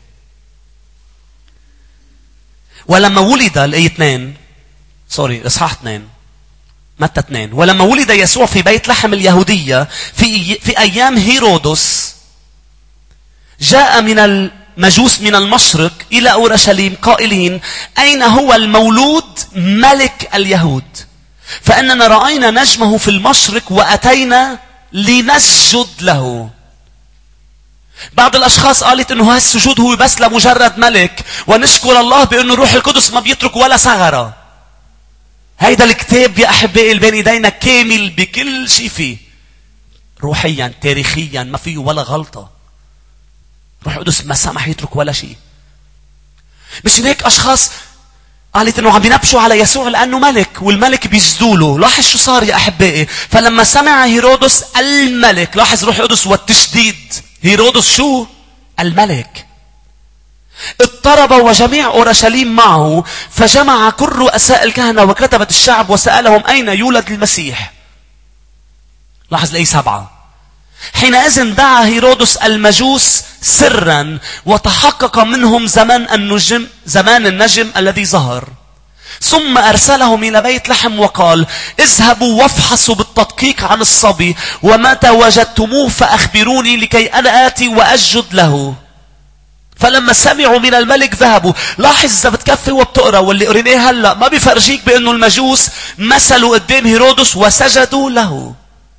ولما ولد الآية اثنين سوري إصحاح اثنين متى اثنين: ولما ولد يسوع في بيت لحم اليهودية في في أيام هيرودس، جاء من المجوس من المشرق إلى أورشليم قائلين: أين هو المولود ملك اليهود؟ فإننا رأينا نجمه في المشرق وأتينا لنسجد له. بعض الأشخاص قالت إنه هالسجود هو بس لمجرد ملك، ونشكر الله بأنه الروح القدس ما بيترك ولا ثغرة. هيدا الكتاب يا أحبائي بين إيدينا كامل بكل شيء فيه، روحيا تاريخيا ما فيه ولا غلطة. روح القدس ما سمح يترك ولا شيء. مش هيك أشخاص قالت إنه عم بينبشوا على يسوع لأنه ملك والملك بيسجدوا له. لاحظ شو صار يا أحبائي. فلما سمع هيرودس الملك، لاحظ روح القدس والتشديد، هيرودس شو؟ الملك. اضطرب وجميع أورشليم معه، فجمع كل رؤساء الكهنة وكتبة الشعب وسألهم أين يولد المسيح. لاحظ لأي سبعة: حينئذ دعا هيرودس المجوس سرا وتحقق منهم زمان النجم زمان النجم الذي ظهر، ثم أرسلهم إلى بيت لحم وقال اذهبوا وافحصوا بالتدقيق عن الصبي ومتى وجدتموه فأخبروني لكي أنا آتي وأسجد له. فلما سمعوا من الملك ذهبوا. لاحظ إذا بتكفي وبتقرأ واللي قريناه هلأ ما بيفرجيك بأنه المجوس مثلوا قدام هيرودس وسجدوا له.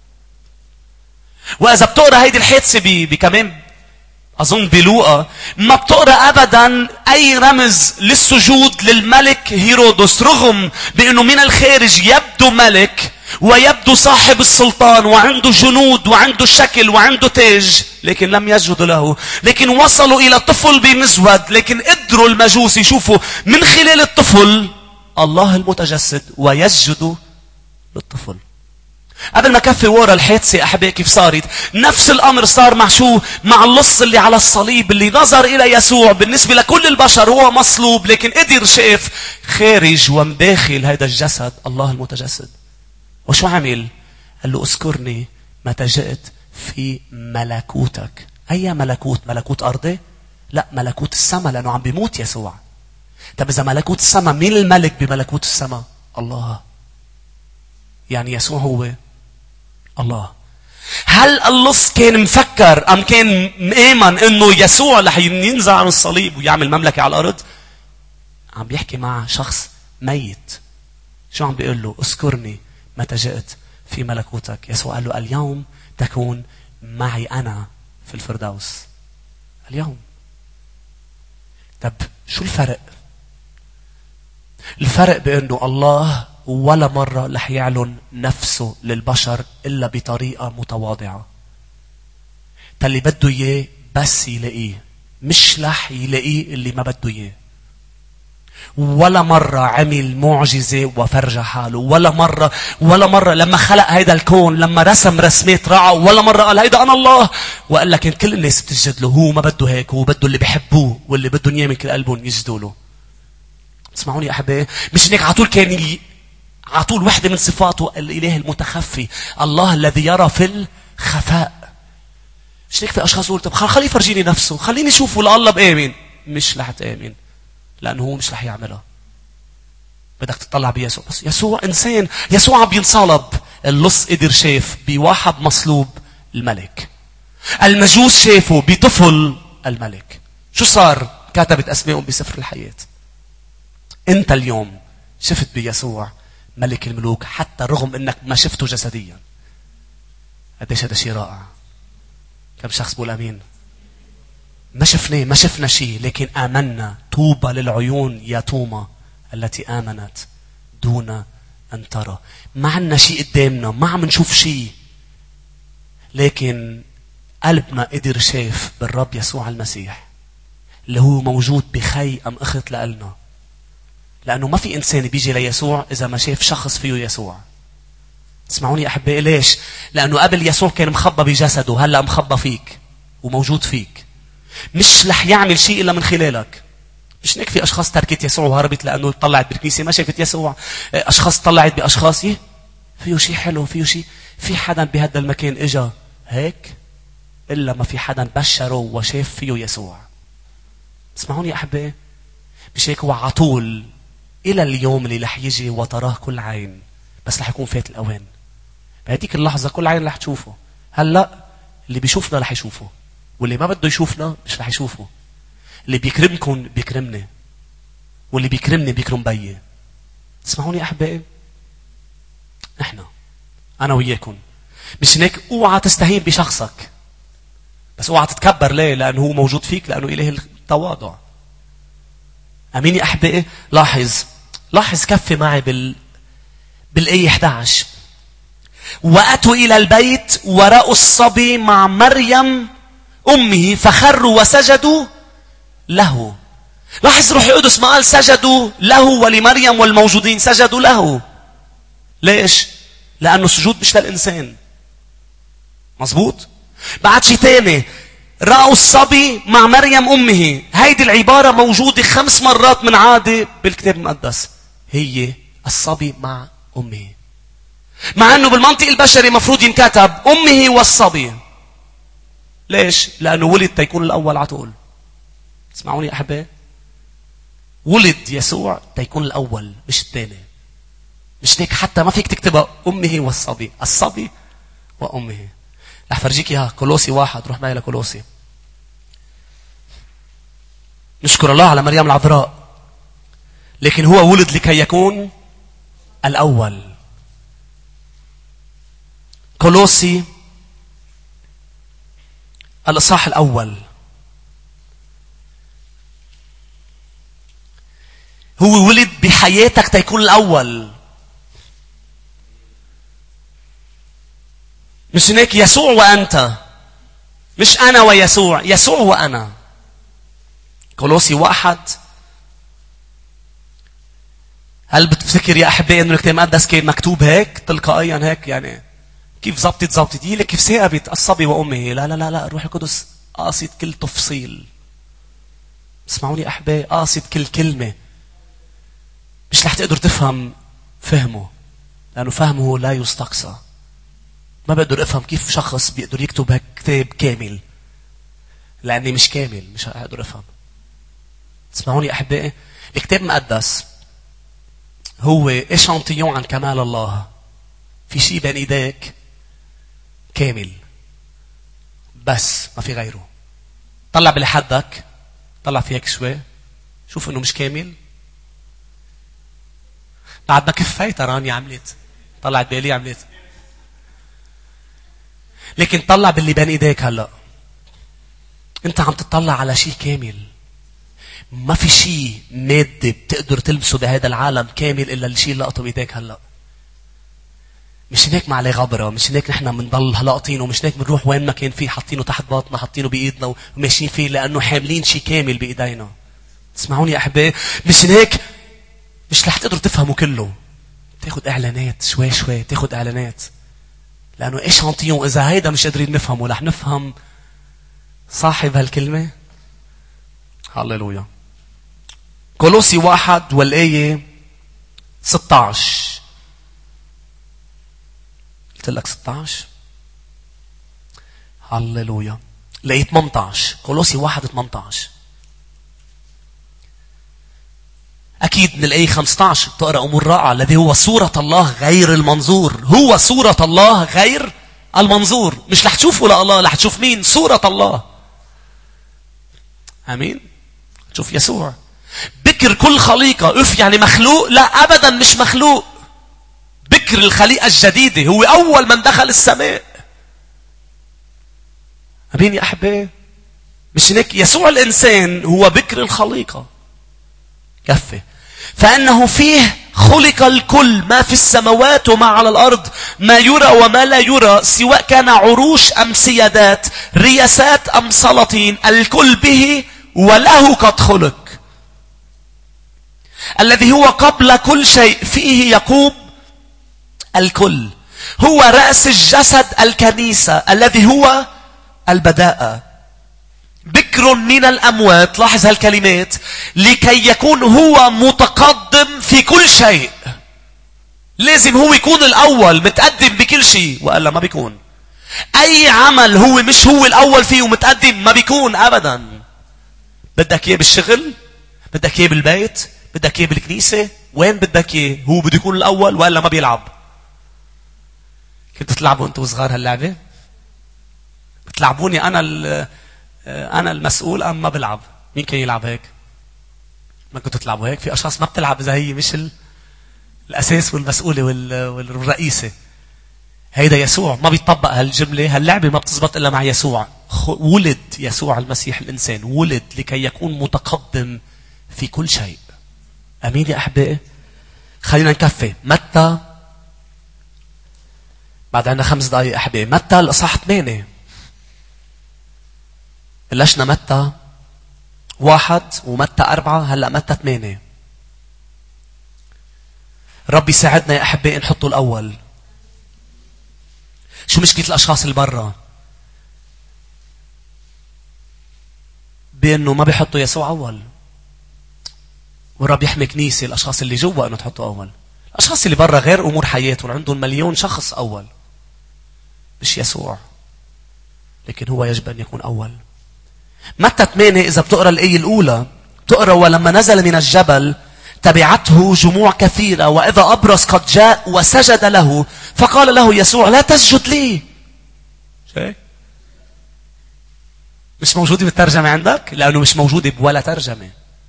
وإذا بتقرأ هيدي الحادثة بكمان أظن بلوقا ما بتقرأ أبدا أي رمز للسجود للملك هيرودس، رغم بأنه من الخارج يبدو ملك ويبدو صاحب السلطان وعنده جنود وعنده شكل وعنده تاج، لكن لم يسجدوا له. لكن وصلوا إلى طفل بمزود، لكن قدروا المجوس يشوفوا من خلال الطفل الله المتجسد ويسجدوا للطفل. قبل ما كفي ورا الحادثة أحبائي كيف صارت، نفس الأمر صار مع شو؟ مع اللص اللي على الصليب اللي نظر إلى يسوع. بالنسبة لكل البشر هو مصلوب، لكن قدر شاف خارج ومداخل هذا الجسد الله المتجسد. وشو عمل؟ قال له اذكرني متى جئت في ملكوتك. أي ملكوت؟ ملكوت أرضي؟ لا، ملكوت السماء، لأنه عم بيموت يسوع. طب إذا ملكوت السماء، مين الملك بملكوت السماء؟ الله. يعني يسوع هو الله. هل اللص كان مفكر أم كان مآمن إنه يسوع رح ينزع عن الصليب ويعمل مملكة على الأرض؟ عم بيحكي مع شخص ميت. شو عم بيقول له؟ اذكرني متى جئت في ملكوتك. يسوع قال له اليوم تكون معي أنا في الفردوس. اليوم. طب شو الفرق؟ الفرق بأنه الله ولا مرة رح يعلن نفسه للبشر إلا بطريقة متواضعة. تاللي بده إياه بس يلاقيه، مش رح يلاقيه اللي ما بده إياه. ولا مرة عمل معجزة وفرج حاله. ولا مرة ولا مرة لما خلق هيدا الكون، لما رسم رسمات رعا، ولا مرة قال هيدا أنا الله وقال لك إن كل الناس بتسجد له. هو ما بده هيك، هو بده اللي بيحبوه واللي بدهم إياه من كل قلبهم يسجدوا له. اسمعوني يا أحبائي، مش هيك عطول كان ي... عطول وحدة من صفاته الإله المتخفي، الله الذي يرى في الخفاء. مش هيك في أشخاص يقول طب خليه يفرجيني نفسه، خليني أشوفه لله بآمن. مش رح تآمن، لأنه هو مش رح يعملها. بدك تطلع بيسوع. بس يسوع إنسان، يسوع عم بينصلب. اللص قدر شاف بواحد مصلوب الملك. المجوس شافوا بطفل الملك. شو صار؟ كتبت أسمائهم بسفر الحياة. أنت اليوم شفت بيسوع ملك الملوك، حتى رغم أنك ما شفته جسديا. قديش هذا شيء رائع. كم شخص بقول أمين؟ ما شفناه، ما شفنا شيء، لكن آمنا. طوبى للعيون يا توما التي آمنت دون أن ترى. ما عنا شيء قدامنا، ما عم نشوف شيء، لكن قلبنا قدر شاف بالرب يسوع المسيح اللي هو موجود بخي أم أخت لألنا. لأنه ما في إنسان بيجي ليسوع إذا ما شاف شخص فيه يسوع. اسمعوني أحبائي، ليش؟ لأنه قبل يسوع كان مخبى بجسده، هلأ مخبى فيك وموجود فيك. مش رح يعمل شيء إلا من خلالك. مش هيك في أشخاص تركت يسوع وهربت لأنه طلعت بالكنيسة ما شافت يسوع. أشخاص طلعت بأشخاص يه فيه شيء حلو، فيه شيء. في حدا بهذا المكان إجا هيك إلا ما في حدا بشره وشاف فيه يسوع. اسمعوني يا أحبائي، مش هيك هو عطول إلى اليوم اللي رح يجي وتراه كل عين، بس رح يكون فات الأوان. بهديك اللحظة كل عين رح تشوفه. هلأ اللي بيشوفنا رح يشوفه، واللي ما بده يشوفنا مش رح يشوفه. اللي بيكرمكم بيكرمني، واللي بيكرمني بيكرم بيي. تسمعوني يا أحبائي؟ إحنا أنا وياكم. مش هيك اوعى تستهين بشخصك، بس اوعى تتكبر. ليه؟ لأنه هو موجود فيك، لأنه إله التواضع. أمين يا أحبائي؟ لاحظ لاحظ كفي معي بال بالآية إحدى عشر. وأتوا إلى البيت ورأوا الصبي مع مريم أمه فخروا وسجدوا له. لاحظ روح القدس ما قال سجدوا له ولمريم والموجودين، سجدوا له. ليش؟ لأنه السجود مش للإنسان. مظبوط؟ بعد شيء ثاني، رأوا الصبي مع مريم أمه. هيدي العبارة موجودة خمس مرات من عادة بالكتاب المقدس. هي الصبي مع أمه، مع أنه بالمنطق البشري مفروض ينكتب أمه والصبي. ليش؟ لأنه ولد تيكون الأول عطول. اسمعوني يا أحبائي، ولد يسوع تيكون الأول مش الثاني. مش هيك حتى ما فيك تكتبها أمه والصبي، الصبي وأمه. رح فرجيك إياها. كولوسي واحد، روح معي لكولوسي. نشكر الله على مريم العذراء، لكن هو ولد لكي يكون الأول. كولوسي الإصحاح الأول. هو ولد بحياتك تيكون الأول. مش هناك يسوع وأنت، مش أنا ويسوع، يسوع وأنا. كولوسي واحد. هل بتفكر يا أحبائي أنه الكتاب المقدس كان مكتوب هيك تلقائيا هيك؟ يعني كيف زبطت زبطت يلي كيف ثابت الصبي وأمه؟ لا لا لا لا، الروح القدس قاصد كل تفصيل. اسمعوني أحبائي، قاصد كل كلمة. مش رح تقدر تفهم فهمه، لأنه فهمه لا يستقصى. ما بقدر أفهم كيف شخص بيقدر يكتب هيك كتاب كامل، لأني مش كامل، مش هقدر أفهم. اسمعوني أحبائي، الكتاب المقدس هو إشانتيون عن كمال الله. في شيء بين إيديك كامل بس ما في غيره. طلع بلحدك، طلع فيك شوي، شوف إنه مش كامل. بعد ما كفيت راني عملت، طلعت بالي عملت. لكن طلع باللي بين إيديك هلأ. أنت عم تطلع على شيء كامل. ما في شيء مادة بتقدر تلمسه بهذا العالم كامل إلا الشيء اللي لقطه بإيديك هلأ. مش هناك ما عليه غبرة، مش هناك نحن بنضل هلاقطينه، مش هناك بنروح وين ما كان فيه حاطينه تحت باطنا، حاطينه بإيدنا وماشيين فيه، لأنه حاملين شيء كامل بإيدينا. تسمعوني يا أحبائي، مش هناك مش رح تقدر تفهمه كله. تاخد إعلانات شوي شوي، تاخد إعلانات، لأنه إشانتيون. إذا هيدا مش قادرين نفهمه، رح نفهم صاحب هالكلمة. هاللويا. كولوسي واحد والآية ستة عشر. قلت لك ستة عشر. هاللويا. لقيت ثمانية عشر. كولوسي واحد ثمانية عشر. أكيد من الآية خمسة عشر تقرأ أمور رائعة. الذي هو صورة الله غير المنظور. هو صورة الله غير المنظور. مش رح تشوفه لله، رح تشوف مين؟ صورة الله. أمين. تشوف يسوع. بكر كل خليقة. أف يعني مخلوق؟ لا أبدا مش مخلوق. بكر الخليقة الجديدة. هو أول من دخل السماء. أمين يا أحبائي. مش هيك؟ يسوع الإنسان هو بكر الخليقة. كفي. فأنه فيه خلق الكل، ما في السماوات وما على الأرض، ما يرى وما لا يرى، سواء كان عروش أم سيادات، رياسات أم سلاطين، الكل به وله قد خلق. الذي هو قبل كل شيء، فيه يقوم الكل. هو رأس الجسد الكنيسة، الذي هو البداءة، بكر من الأموات. لاحظ هالكلمات. لكي يكون هو متقدم في كل شيء. لازم هو يكون الأول، متقدم بكل شيء، وإلا ما بيكون. أي عمل هو مش هو الأول فيه ومتقدم ما بيكون أبدا. بدك إياه بالشغل، بدك إياه بالبيت، بدك إياه بالكنيسة، وين بدك إياه هو بده يكون الأول، وإلا ما بيلعب. كنتوا تلعبوا أنتوا صغار هاللعبة؟ بتلعبوني أنا أنا المسؤول أم ما بلعب؟ مين كان يلعب هيك؟ ما كنتوا تلعبوا هيك؟ في أشخاص ما بتلعب إذا هي مش الأساس والمسؤولة والرئيسة. هيدا يسوع ما بيطبق هالجملة. هاللعبة ما بتزبط إلا مع يسوع. ولد يسوع المسيح الإنسان، ولد لكي يكون متقدم في كل شيء. أمين يا أحبائي. خلينا نكفي. متى، بعد عنا خمس دقائق أحبائي. متى الإصحاح ثمانية. بلشنا متى واحد ومتى أربعة، هلأ متى ثمانية. رب يساعدنا يا أحبائي نحطه الأول. شو مشكلة الأشخاص اللي برا؟ بأنه ما بيحطوا يسوع أول. والرب يحمي كنيسة الأشخاص اللي جوا أنه تحطوا أول. الأشخاص اللي برا غير أمور حياتهم، عندهم مليون شخص أول، مش يسوع، لكن هو يجب أن يكون أول. متى ثمانية إذا بتقرأ الآية الأولى تقرأ ولما نزل من الجبل تبعته جموع كثيرة وإذا أبرص قد جاء وسجد له فقال له يسوع لا تسجد لي. شيء مش موجودة بالترجمة عندك لأنه مش موجودة ولا ترجمة.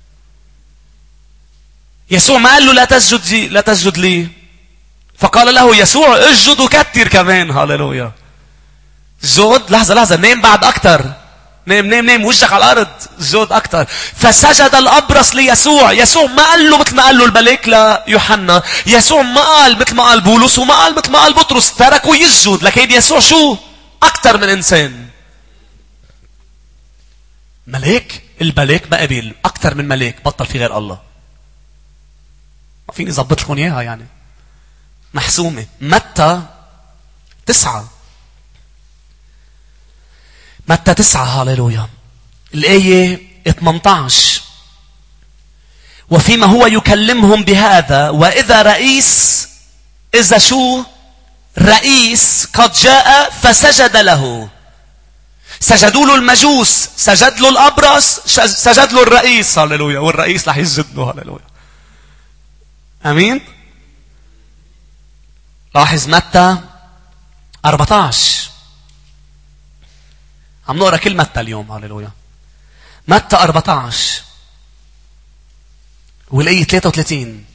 يسوع ما قال له لا تسجد لي لا تسجد لي فقال له يسوع اسجد وكتر كمان. هاليلويا. زود لحظة لحظة نام بعد أكتر. نام نام نام وجهك على الأرض. زود أكتر. فسجد الأبرص ليسوع. يسوع ما قال له مثل ما قال له الملك ليوحنا. يسوع ما قال مثل ما قال بولس وما قال مثل ما قال بطرس تركوا يسجد. لكن يسوع شو أكتر من إنسان. ملاك الملاك ما قبل أكتر من ملاك بطل في غير الله. ما فيني أضبط لكم إياها يعني محسومة. متى تسعة متى تسعة هاليلويا الآية ثمانية عشر وفيما هو يكلمهم بهذا وإذا رئيس إذا شو رئيس قد جاء فسجد له. سجدوا له المجوس سجد له الأبرص سجد له الرئيس. هاليلويا. والرئيس رح يسجد له. هاليلويا. أمين. لاحظ متى أربعة عشر. عم نقرأ كل متى اليوم. هاليلويا. متى أربعة عشر والآية ثلاثة وثلاثين.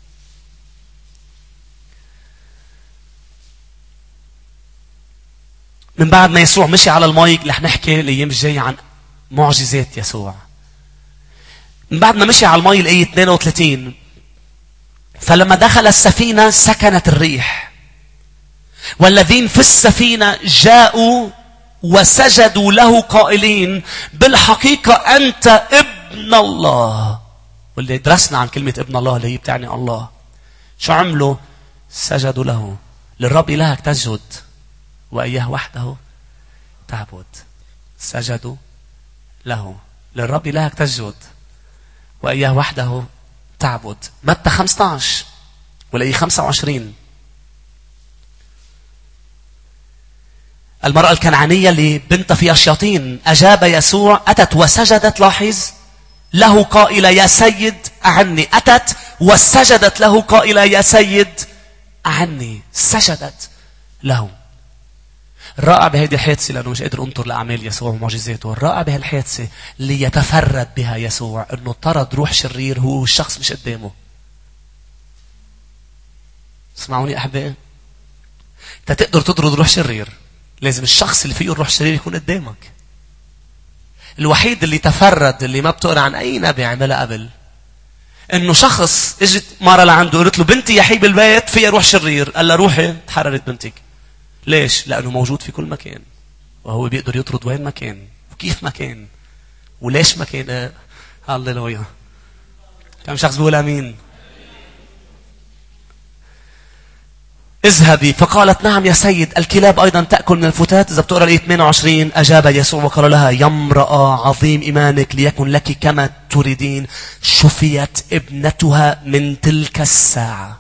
من بعد ما يسوع مشي على الماء رح نحكي الأيام الجاية عن معجزات يسوع. من بعد ما مشي على الماء الآية اثنين وثلاثين فلما دخل السفينة سكنت الريح والذين في السفينة جاءوا وسجدوا له قائلين بالحقيقة أنت ابن الله. واللي درسنا عن كلمة ابن الله اللي هي بتعني الله. شو عملوا؟ سجدوا له. للرب إلهك تسجد وإياه وحده تعبد. سجدوا له. للرب إلهك تسجد وإياه وحده تعبد. متى خمسة عشر والآية خمسة وعشرين. المرأة الكنعانية اللي بنتها فيها شياطين أجاب يسوع أتت وسجدت. لاحظ له قائلة يا سيد أعني. أتت وسجدت له قائلة يا سيد أعني. سجدت له. الرائع بهذه الحادثة لأنه مش قادر أنظر لأعمال يسوع ومعجزاته. الرائع بهذه الحادثة اللي يتفرد بها يسوع أنه طرد روح شرير هو الشخص مش قدامه. اسمعوني أحبائي. تقدر تطرد روح شرير لازم الشخص اللي فيه الروح الشرير يكون قدامك. الوحيد اللي تفرد اللي ما بتقرأ عن أي نبي عملها قبل انه شخص اجت مرة لعنده قلت له بنتي يا حي بالبيت فيها روح شرير. قال لها روحي تحررت بنتك. ليش؟ لأنه موجود في كل مكان وهو بيقدر يطرد وين مكان وكيف مكان وليش مكان. هاليلويا. كم شخص بيقول امين؟ اذهبي. فقالت نعم يا سيد الكلاب أيضا تأكل من الفتات. إذا بتقرأ الآية اثنين وعشرين أجاب يسوع وقال لها يا امرأة عظيم إيمانك ليكن لك كما تريدين. شفيت ابنتها من تلك الساعة.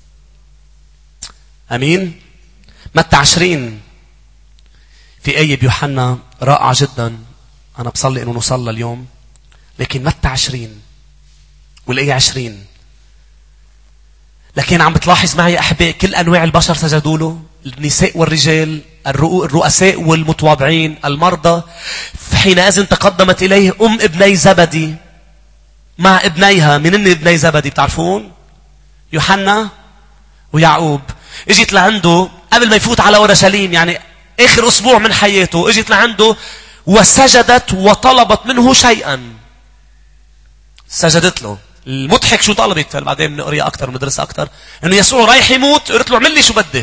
أمين. متى عشرين في آية بيوحنا رائعة جدا. أنا بصلي إنه نصلى اليوم. لكن متى عشرين والآية عشرين. لكن عم بتلاحظ معي أحبائي كل أنواع البشر سجدوا له. النساء والرجال الرؤساء والمتواضعين المرضى. حينئذ تقدمت إليه أم ابني زبدي مع ابنيها. من ابني زبدي بتعرفون؟ يوحنا ويعقوب. اجت لعنده قبل ما يفوت على اورشليم يعني اخر اسبوع من حياته. اجت لعنده وسجدت وطلبت منه شيئا. سجدت له. المضحك شو طلبت؟ بعدين بنقرأ اكثر وندرس اكثر انه يسوع رايح يموت. قلت له اعمل لي شو بدي.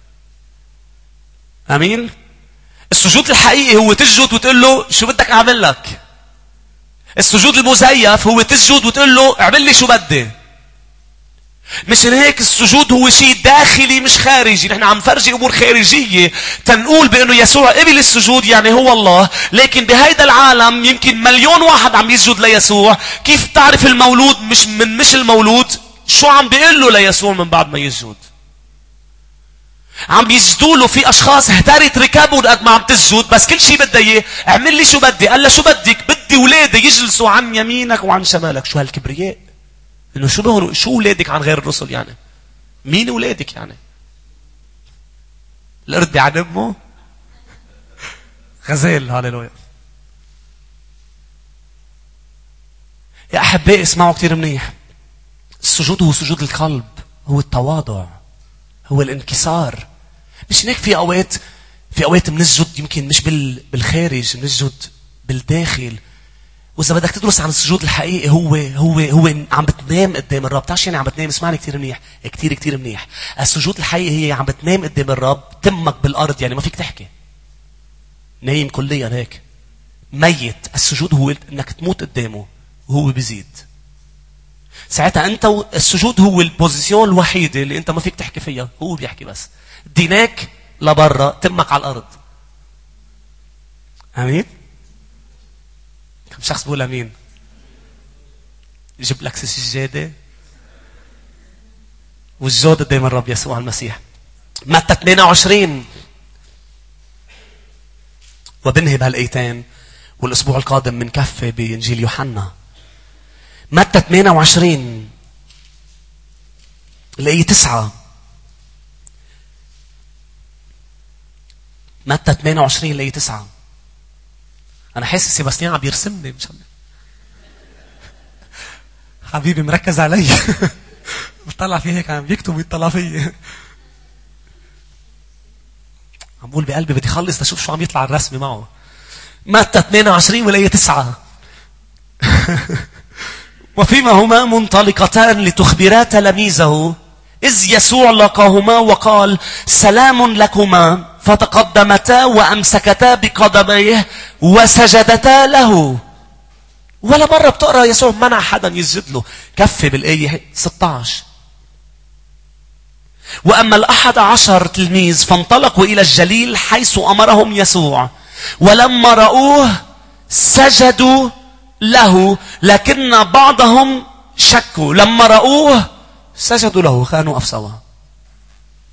امين. السجود الحقيقي هو تسجد وتقول له شو بدك اعمل لك. السجود المزيف هو تسجد وتقول له اعمل لي شو بدي. مشان هيك السجود هو شيء داخلي مش خارجي. نحن عم فرجي امور خارجيه تنقول بانه يسوع قبل السجود يعني هو الله. لكن بهيدا العالم يمكن مليون واحد عم يسجد ليسوع. كيف تعرف المولود مش من مش المولود شو عم بيقول له ليسوع من بعد ما يسجد؟ عم بيسجدوا له في اشخاص اهترت ركابه قد ما عم تسجد، بس كل شيء بدها اياه، اعمل لي شو بدي. قال له شو بدك؟ بدي ولادي يجلسوا عن يمينك وعن شمالك. شو هالكبرياء؟ انه شو بهون شو ولادك عن غير الرسل يعني؟ مين ولادك يعني؟ القرد عن امه؟ غزال. هاليلويا. يا احبائي اسمعوا كثير منيح. السجود هو سجود القلب، هو التواضع، هو الانكسار. مش هيك في اوقات في اوقات بنسجد يمكن مش بال بالخارج، بنسجد بالداخل. واذا بدك تدرس عن السجود الحقيقي هو هو هو عم بتنام قدام الرب. تعرف يعني عم بتنام؟ اسمعني كثير منيح، كثير كثير منيح. السجود الحقيقي هي عم بتنام قدام الرب، تمك بالارض، يعني ما فيك تحكي، نايم كليا هيك ميت. السجود هو انك تموت قدامه وهو بيزيد. ساعتها انت و... السجود هو البوزيسيون الوحيده اللي انت ما فيك تحكي فيها، هو بيحكي بس. ديناك لبرا، تمك على الارض. امين. كم شخص بيقول امين؟ يجيب لك سجاده والجود قدام الرب يسوع المسيح. متى ثمانية وعشرين. وبنهي بهالايتين والاسبوع القادم من كفه بانجيل يوحنا. متى ثمانية وعشرين الآية تسعة. متى ثمانية وعشرين الآية تسعة. أنا حاسس سيباستيان عم يرسمني، مش عم حبيبي مركز علي. بطلع فيه هيك عم يكتب ويطلع فيه. عم بقول بقلبي بدي خلص لشوف شو عم يطلع الرسمي معه. متى ثمانية وعشرين والآية تسعة. وفيما هما منطلقتان لتخبرا تلاميذه إذ يسوع لقاهما وقال سلام لكما، فتقدمتا وأمسكتا بقدميه وسجدتا له. ولا مرة بتقرأ يسوع منع حدا يسجد له. كفي بالآية ستة عشر. وأما الأحد عشر تلميذ فانطلقوا إلى الجليل حيث أمرهم يسوع، ولما رأوه سجدوا له، لكن بعضهم شكوا. لما رأوه سجدوا له، خانوا أفسوا.